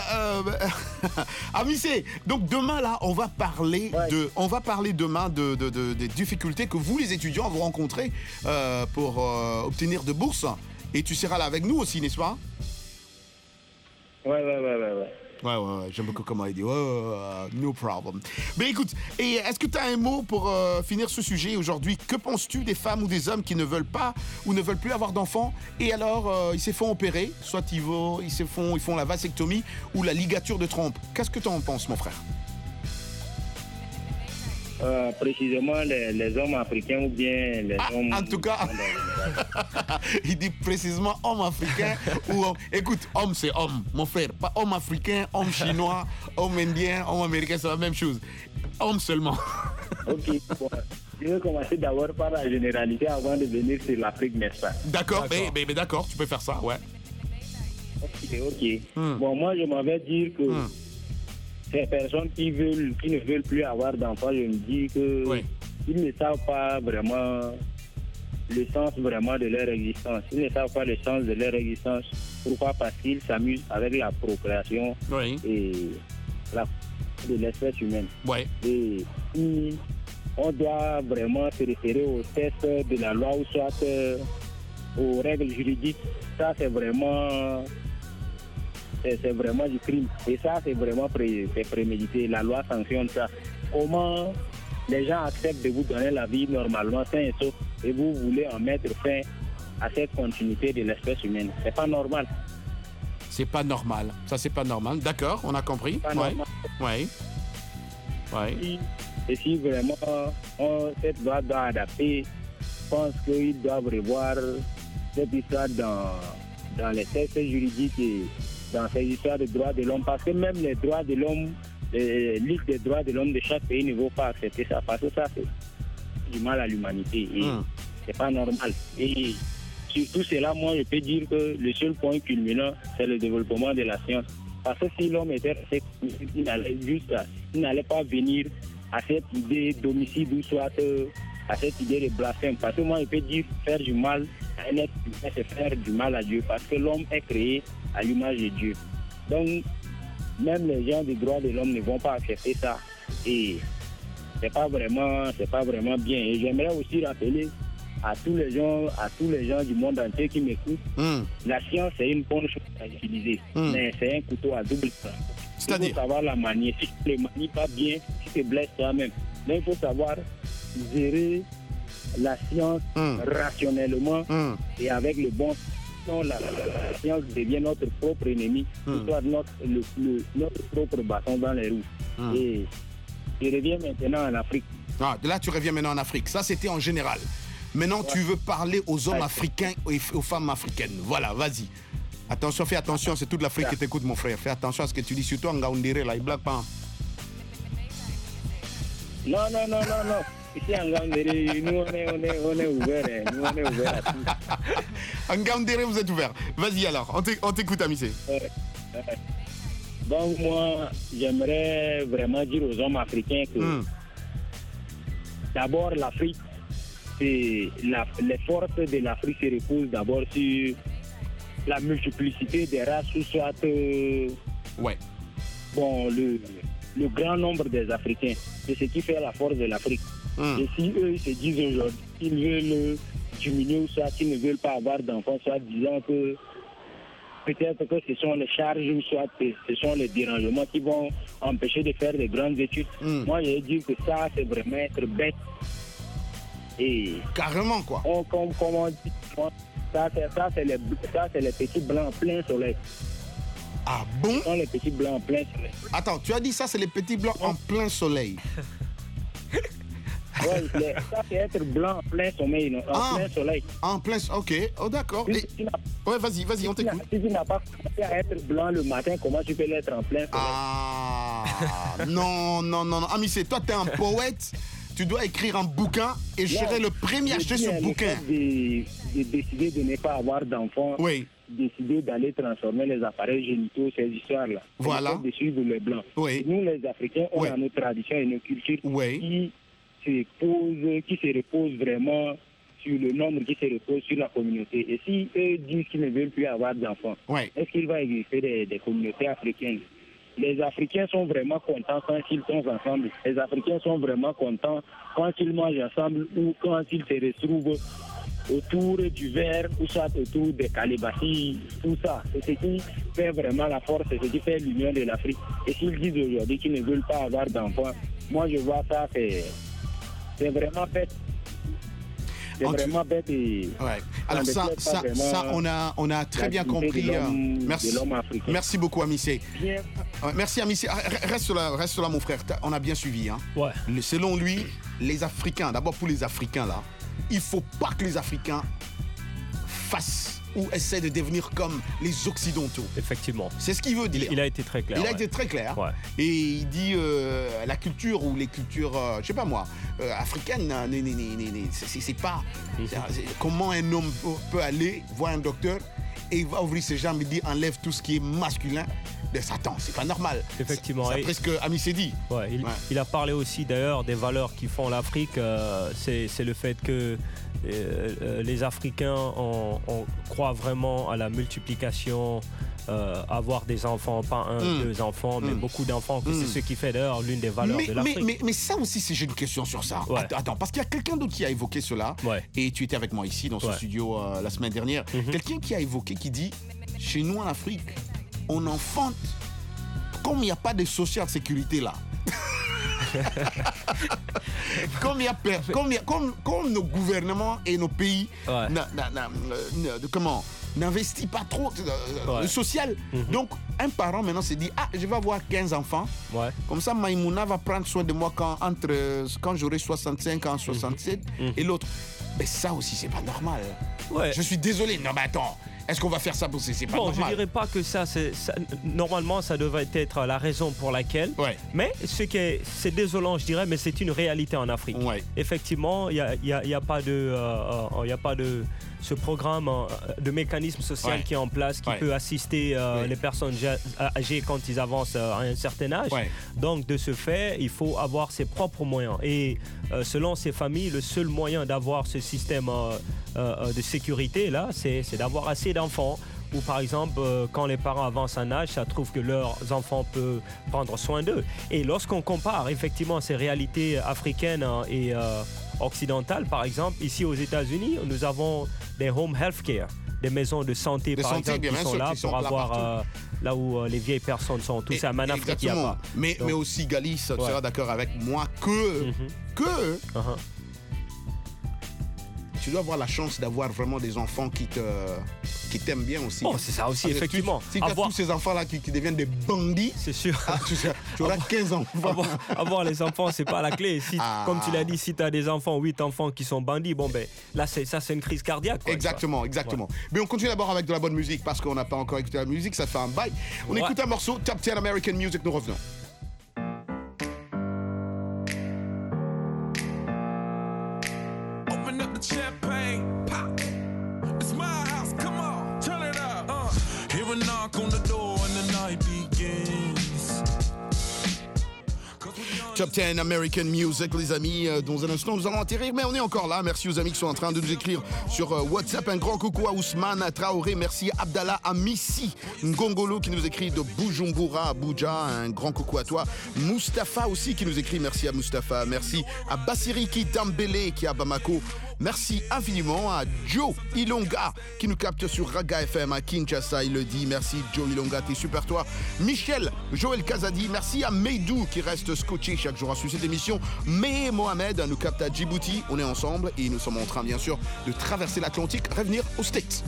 Amissé, donc demain là, on va parler demain des difficultés que vous les étudiants vous rencontrez pour obtenir de bourses. Et tu seras là avec nous aussi, n'est-ce pas? Ouais. Ouais, j'aime beaucoup comment il dit. No problem. Mais écoute, et est-ce que tu as un mot pour finir ce sujet aujourd'hui? Que penses-tu des femmes ou des hommes qui ne veulent pas ou ne veulent plus avoir d'enfants et alors ils se font opérer, soit ils font la vasectomie ou la ligature de trompe? Qu'est-ce que tu en penses, mon frère? Précisément les hommes africains ou bien les hommes... En tout cas, il dit précisément homme africain ou homme. Écoute, homme c'est homme, mon frère. Pas homme africain, homme chinois, homme indien, homme américain, c'est la même chose. Homme seulement. Ok, bon. Je vais commencer d'abord par la généralité avant de venir sur l'Afrique, n'est-ce pas? D'accord, mais d'accord, tu peux faire ça, ouais. Ok. Bon, moi je m'avais dit que... Ces personnes qui ne veulent plus avoir d'enfants, je me dis que ils ne savent pas vraiment le sens vraiment de leur existence. Ils ne savent pas le sens de leur existence. Pourquoi? Parce qu'ils s'amusent avec la procréation et de l'espèce humaine. Et si on doit vraiment se référer aux tests de la loi ou soit aux règles juridiques, ça c'est vraiment du crime. Et ça, c'est vraiment prémédité. La loi sanctionne ça. Comment les gens acceptent de vous donner la vie normalement, sain et sauf, et vous voulez en mettre fin à cette continuité de l'espèce humaine? C'est pas normal. C'est pas normal. Ça, c'est pas normal. D'accord, on a compris. Ouais. Et si vraiment cette loi doit adapter, je pense qu'ils doivent revoir cette histoire dans les textes juridiques et dans ces histoires de droits de l'homme, parce que même les droits de l'homme, les listes des droits de l'homme de chaque pays ne vont pas accepter ça, parce que ça c'est du mal à l'humanité et c'est pas normal. Et sur tout cela, moi je peux dire que le seul point culminant, c'est le développement de la science. Parce que si l'homme était resté, il n'allait pas venir à cette idée d'homicide ou soit à cette idée de blasphème. Parce que moi je peux dire faire du mal à un être humain, c'est faire du mal à Dieu, parce que l'homme est créé à l'image de Dieu. Donc, même les gens des droits de l'homme ne vont pas accepter ça. Et c'est pas vraiment bien. Et j'aimerais aussi rappeler à tous les gens du monde entier qui m'écoutent, la science c'est une bonne chose à utiliser, mais c'est un couteau à double tranchant. Il faut savoir la manier. Si tu ne le manies pas bien, tu te blesses toi-même. Mais il faut savoir gérer la science rationnellement et avec le bon. La science devient notre propre ennemi, soit notre propre bâton dans les roues. Et je reviens maintenant en Afrique. Ah, de là, tu reviens maintenant en Afrique. Ça, c'était en général. Maintenant, tu veux parler aux hommes africains et aux femmes africaines. Voilà, vas-y. Attention, fais attention, c'est toute l'Afrique qui t'écoute, mon frère. Fais attention à ce que tu dis, surtout en Ngaoundéré, là, il blague pas. Non. Ici, en Ngaoundéré, nous, on est ouverts. Nous, on est ouverts à tout. En Ngaoundéré, vous êtes ouverts. Vas-y alors, on t'écoute, Amissé. Donc, moi, j'aimerais vraiment dire aux hommes africains que d'abord, l'Afrique, les forces de l'Afrique se reposent d'abord sur la multiplicité des races, ou soit le grand nombre des Africains. C'est ce qui fait la force de l'Afrique. Et si eux, ils se disent aujourd'hui qu'ils veulent diminuer, ou soit qu'ils ne veulent pas avoir d'enfants, soit disant que peut-être que ce sont les charges, ou soit ce sont les dérangements qui vont empêcher de faire de grandes études. Moi, je dis que ça, c'est vraiment être bête. Et carrément, quoi. Comme on dit, ça, c'est les petits blancs en plein soleil. Ah bon? Ce sont les petits blancs en plein soleil. Attends, tu as dit ça, c'est les petits blancs en plein soleil. Oui, ça c'est être blanc en plein sommeil, en plein soleil. En plein, ok, oh d'accord. Ouais, vas-y, on t'écoute. Si tu n'as pas commencé à être blanc le matin, comment tu peux l'être en plein soleil? Ah, non. Amissé, toi t'es un poète, tu dois écrire un bouquin et je serai le premier à acheter ce bouquin. De décider de ne pas avoir d'enfants. Oui. Décider d'aller transformer les appareils génitaux, ces histoires-là. Voilà. De suivre les blancs. Oui. Nous, les Africains, on a nos traditions et nos cultures qui se reposent vraiment sur le nombre, qui se repose sur la communauté. Et si eux disent qu'ils ne veulent plus avoir d'enfants, est-ce qu'il va exister des communautés africaines? Les Africains sont vraiment contents quand ils sont ensemble. Les Africains sont vraiment contents quand ils mangent ensemble ou quand ils se retrouvent autour du verre ou soit autour des calébassis, tout ça. C'est ce qui fait vraiment la force, c'est ce qui fait l'union de l'Afrique. Et s'ils disent aujourd'hui qu'ils ne veulent pas avoir d'enfants, moi je vois ça, c'est vraiment bête. C'est vraiment bête. Alors ça, on a très bien compris. Merci beaucoup, Amissé. Merci, Amissé. Reste là, mon frère. On a bien suivi. Hein. Ouais. Selon lui, les Africains, d'abord pour les Africains, là, il ne faut pas que les Africains fassent ou essaient de devenir comme les Occidentaux. Effectivement. C'est ce qu'il veut dire. Il a été très clair. Il a été très clair. Ouais. Et il dit la culture ou les cultures, je sais pas moi, africaines, c'est pas... Comment un homme peut aller voir un docteur et il va ouvrir ses jambes et dire enlève tout ce qui est masculin de Satan. C'est pas normal. Effectivement. C'est presque Ami s'est dit. Il a parlé aussi d'ailleurs des valeurs qui font l'Afrique. C'est le fait que les Africains on croit vraiment à la multiplication, avoir des enfants, pas deux enfants, mais beaucoup d'enfants, que c'est ce qui fait d'ailleurs l'une des valeurs de l'Afrique. Mais ça aussi, j'ai une question sur ça. Ouais. Attends, parce qu'il y a quelqu'un d'autre qui a évoqué cela, et tu étais avec moi ici dans ce studio la semaine dernière. Quelqu'un qui a évoqué, qui dit, chez nous en Afrique, on enfante comme il n'y a pas de social sécurité là. Comme nos gouvernements et nos pays n'investissent pas trop le social. Donc un parent maintenant se dit je vais avoir 15 enfants. Comme ça Maïmouna va prendre soin de moi quand j'aurai 65 ans, 67 et l'autre. Mais ça aussi c'est pas normal. Je suis désolé. Non mais attends. Est-ce qu'on va faire ça pour c'est pas normal? Je dirais pas que ça, normalement, ça devrait être la raison pour laquelle. Mais c'est désolant, je dirais, mais c'est une réalité en Afrique. Effectivement, il y a pas de ce programme de mécanisme social qui est en place, qui peut assister les personnes âgées quand ils avancent à un certain âge. Donc, de ce fait, il faut avoir ses propres moyens. Et selon ces familles, le seul moyen d'avoir ce système de sécurité, là, c'est d'avoir assez d'enfants. Ou par exemple, quand les parents avancent un âge, ça trouve que leurs enfants peuvent prendre soin d'eux. Et lorsqu'on compare effectivement ces réalités africaines et occidentales, par exemple, ici aux États-Unis, nous avons des home health care, des maisons de santé, par exemple, qui sont là pour avoir là où les vieilles personnes sont. Tout ça, en Afrique, il n'y a pas. Mais aussi, Gali, tu seras d'accord avec moi que tu dois avoir la chance d'avoir vraiment des enfants qui qui t'aiment bien aussi. Oh, c'est ça aussi, effectivement. Si tu as tous ces enfants-là qui deviennent des bandits, c'est sûr. Tu auras 15 ans. Avoir les enfants, c'est pas la clé. Si, comme tu l'as dit, si tu as des enfants, 8 enfants qui sont bandits, bon, ben là, c'est une crise cardiaque. Quoi, exactement. Ouais. Mais on continue d'abord avec de la bonne musique parce qu'on n'a pas encore écouté la musique, ça fait un bail. On écoute un morceau, Top 10 American Music, nous revenons. Open up the champagne, pop. It's my house, come on, turn it up. Hear a knock on the door and the night begins. Top 10 American Music, les amis. Dans un instant, nous allons atterrir, mais on est encore là. Merci aux amis qui sont en train de nous écrire sur WhatsApp. Un grand coucou à Ousmane Traoré. Merci à Abdallah Amissi Ngongolo qui nous écrit de Bujumbura, Abuja. Un grand coucou à toi. Mustapha aussi qui nous écrit. Merci à Mustapha. Merci à Basiriki Tambele qui est à Bamako. Merci infiniment à Joe Ilonga qui nous capte sur Raga FM à Kinshasa. Il le dit. Merci Joe Ilonga, t'es super toi. Michel Joël Kazadi. Merci à Meidou qui reste scotché chaque jour à suivre cette émission. Meh Mohamed nous capte à Djibouti. On est ensemble et nous sommes en train bien sûr de traverser l'Atlantique, revenir aux States.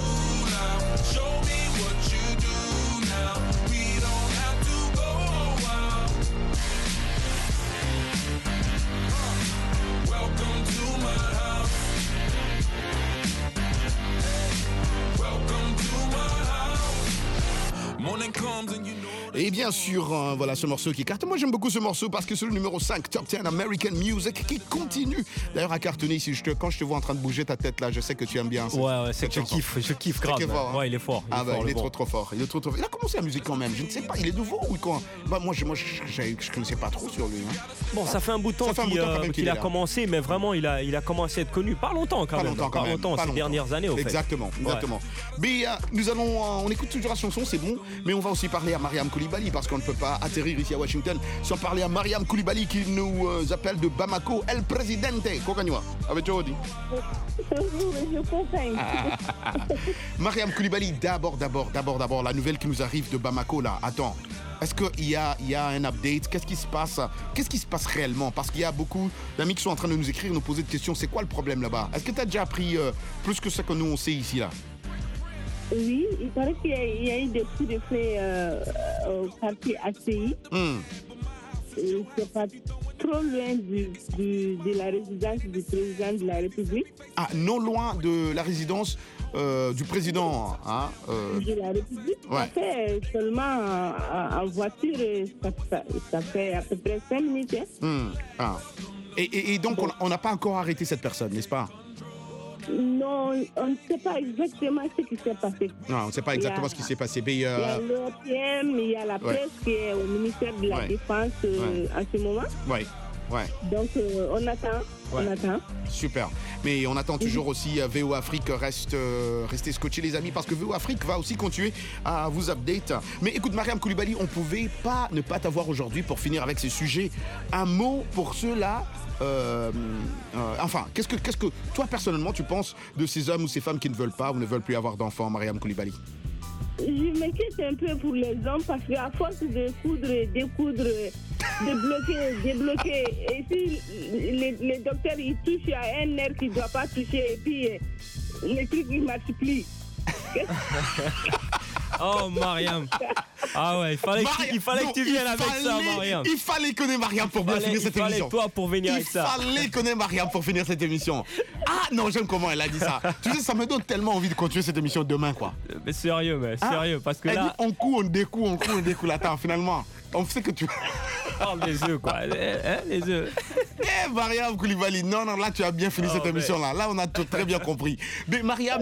Et bien sûr, voilà ce morceau qui cartonne. Moi j'aime beaucoup ce morceau parce que c'est le numéro 5, Top 10 American Music, qui continue d'ailleurs à cartonner. Quand je te vois en train de bouger ta tête là, je sais que tu aimes bien. Ouais, c'est que je kiffe grave. Fort, hein. Ouais, il est fort. Il est trop fort. Il est trop. Il a commencé la musique quand même. Je ne sais pas, il est nouveau ou quoi? Moi je connaissais pas trop sur lui. Hein. Bon, ça fait un bout de temps qu'il a commencé, mais vraiment il a commencé à être connu. Pas longtemps quand même. Pas longtemps, ces dernières années au fait. Exactement. Mais on écoute toujours la chanson, c'est bon, mais on va aussi parler à Mariam Koulibaly parce qu'on ne peut pas atterrir ici à Washington sans parler à Mariam Koulibaly qui nous appelle de Bamako. El Presidente, Kokanywa. Avec toi, Odi. Mariam Koulibaly, d'abord, la nouvelle qui nous arrive de Bamako là. Attends. Est-ce qu'il y a un update? Qu'est-ce qui se passe? Qu'est-ce qui se passe réellement? Parce qu'il y a beaucoup d'amis qui sont en train de nous écrire, nous poser des questions. C'est quoi le problème là-bas? Est-ce que tu as déjà appris plus que ce que nous on sait ici là? Oui, il paraît qu'il y a eu des coups de feu au quartier ACI. C'est pas trop loin de la résidence du président de la République. Ah, non loin de la résidence du président de la République. Ouais. Ça fait seulement en voiture, ça fait à peu près 5 minutes. Hein. Et donc, on n'a pas encore arrêté cette personne, n'est-ce pas? Non, on ne sait pas exactement ce qui s'est passé. Non, on ne sait pas exactement ce qui s'est passé. Il y a l'OPM, il y a la presse qui est au ministère de la Défense en ce moment. Oui. Donc, on attend. On attend. Super. Mais on attend toujours aussi VO Afrique. Restez scotchés, les amis, parce que VO Afrique va aussi continuer à vous update. Mais écoute, Mariam Koulibaly, on ne pouvait pas ne pas t'avoir aujourd'hui pour finir avec ces sujets. Un mot pour ceux-là. Enfin, qu'est-ce que toi, personnellement, tu penses de ces hommes ou ces femmes qui ne veulent pas ou ne veulent plus avoir d'enfants, Mariam Koulibaly? Je m'inquiète un peu pour les hommes parce qu'à force de coudre, découdre, débloquer, et si les docteurs ils touchent à un nerf qu'ils ne doivent pas toucher et puis les trucs ils multiplient. Oh Mariam. Ah ouais, il fallait que tu viennes avec ça, Mariam. Il fallait connaître Mariam pour bien finir cette émission. Il fallait toi pour venir avec ça. Il fallait connaître Mariam pour finir cette émission. Ah non, j'aime comment elle a dit ça. Tu sais, ça me donne tellement envie de continuer cette émission demain, quoi. Mais sérieux, parce que là... On découle. Attends, finalement, on sait que tu... Parle des œufs, quoi. Les œufs. Mariam Koulibaly, non, là, tu as bien fini cette émission-là. Là, on a très bien compris. Mais Mariam...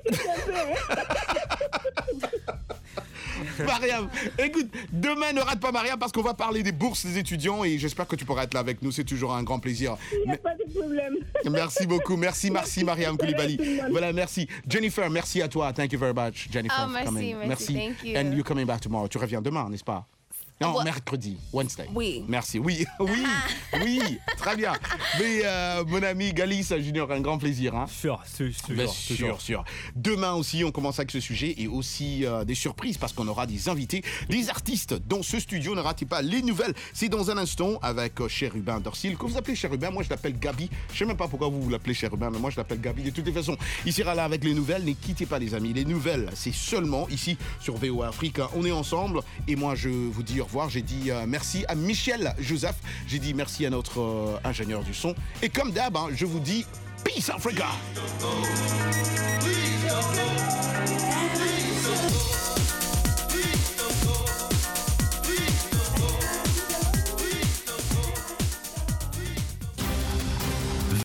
Mariam, écoute, demain ne rate pas Mariam parce qu'on va parler des bourses des étudiants et j'espère que tu pourras être là avec nous, c'est toujours un grand plaisir. Il n'y a pas de problème. Merci beaucoup, merci Mariam Koulibaly. Voilà, merci. Jennifer, merci à toi, thank you very much, Jennifer. Merci. Thank you. And you're coming back tomorrow. Tu reviens demain, n'est-ce pas? Non, mercredi, Wednesday. Oui. Merci. Oui, très bien. Mais mon ami Galis Junior, un grand plaisir. Hein. Sûr. Demain aussi, on commence avec ce sujet et aussi des surprises parce qu'on aura des invités, des artistes dans ce studio. Ne ratez pas les nouvelles. C'est dans un instant avec Chérubin Dorsil, que vous appelez Chérubin. Moi, je l'appelle Gabi. Je ne sais même pas pourquoi vous l'appelez Chérubin, mais moi, je l'appelle Gabi. De toutes les façons, il sera là avec les nouvelles. Ne quittez pas, les amis. Les nouvelles, c'est seulement ici sur VOA Afrique. On est ensemble et moi, je vous dis au revoir. J'ai dit merci à Michel Joseph. J'ai dit merci à notre ingénieur du son. Et comme d'hab, je vous dis Peace Africa. Please don't go. Please don't go.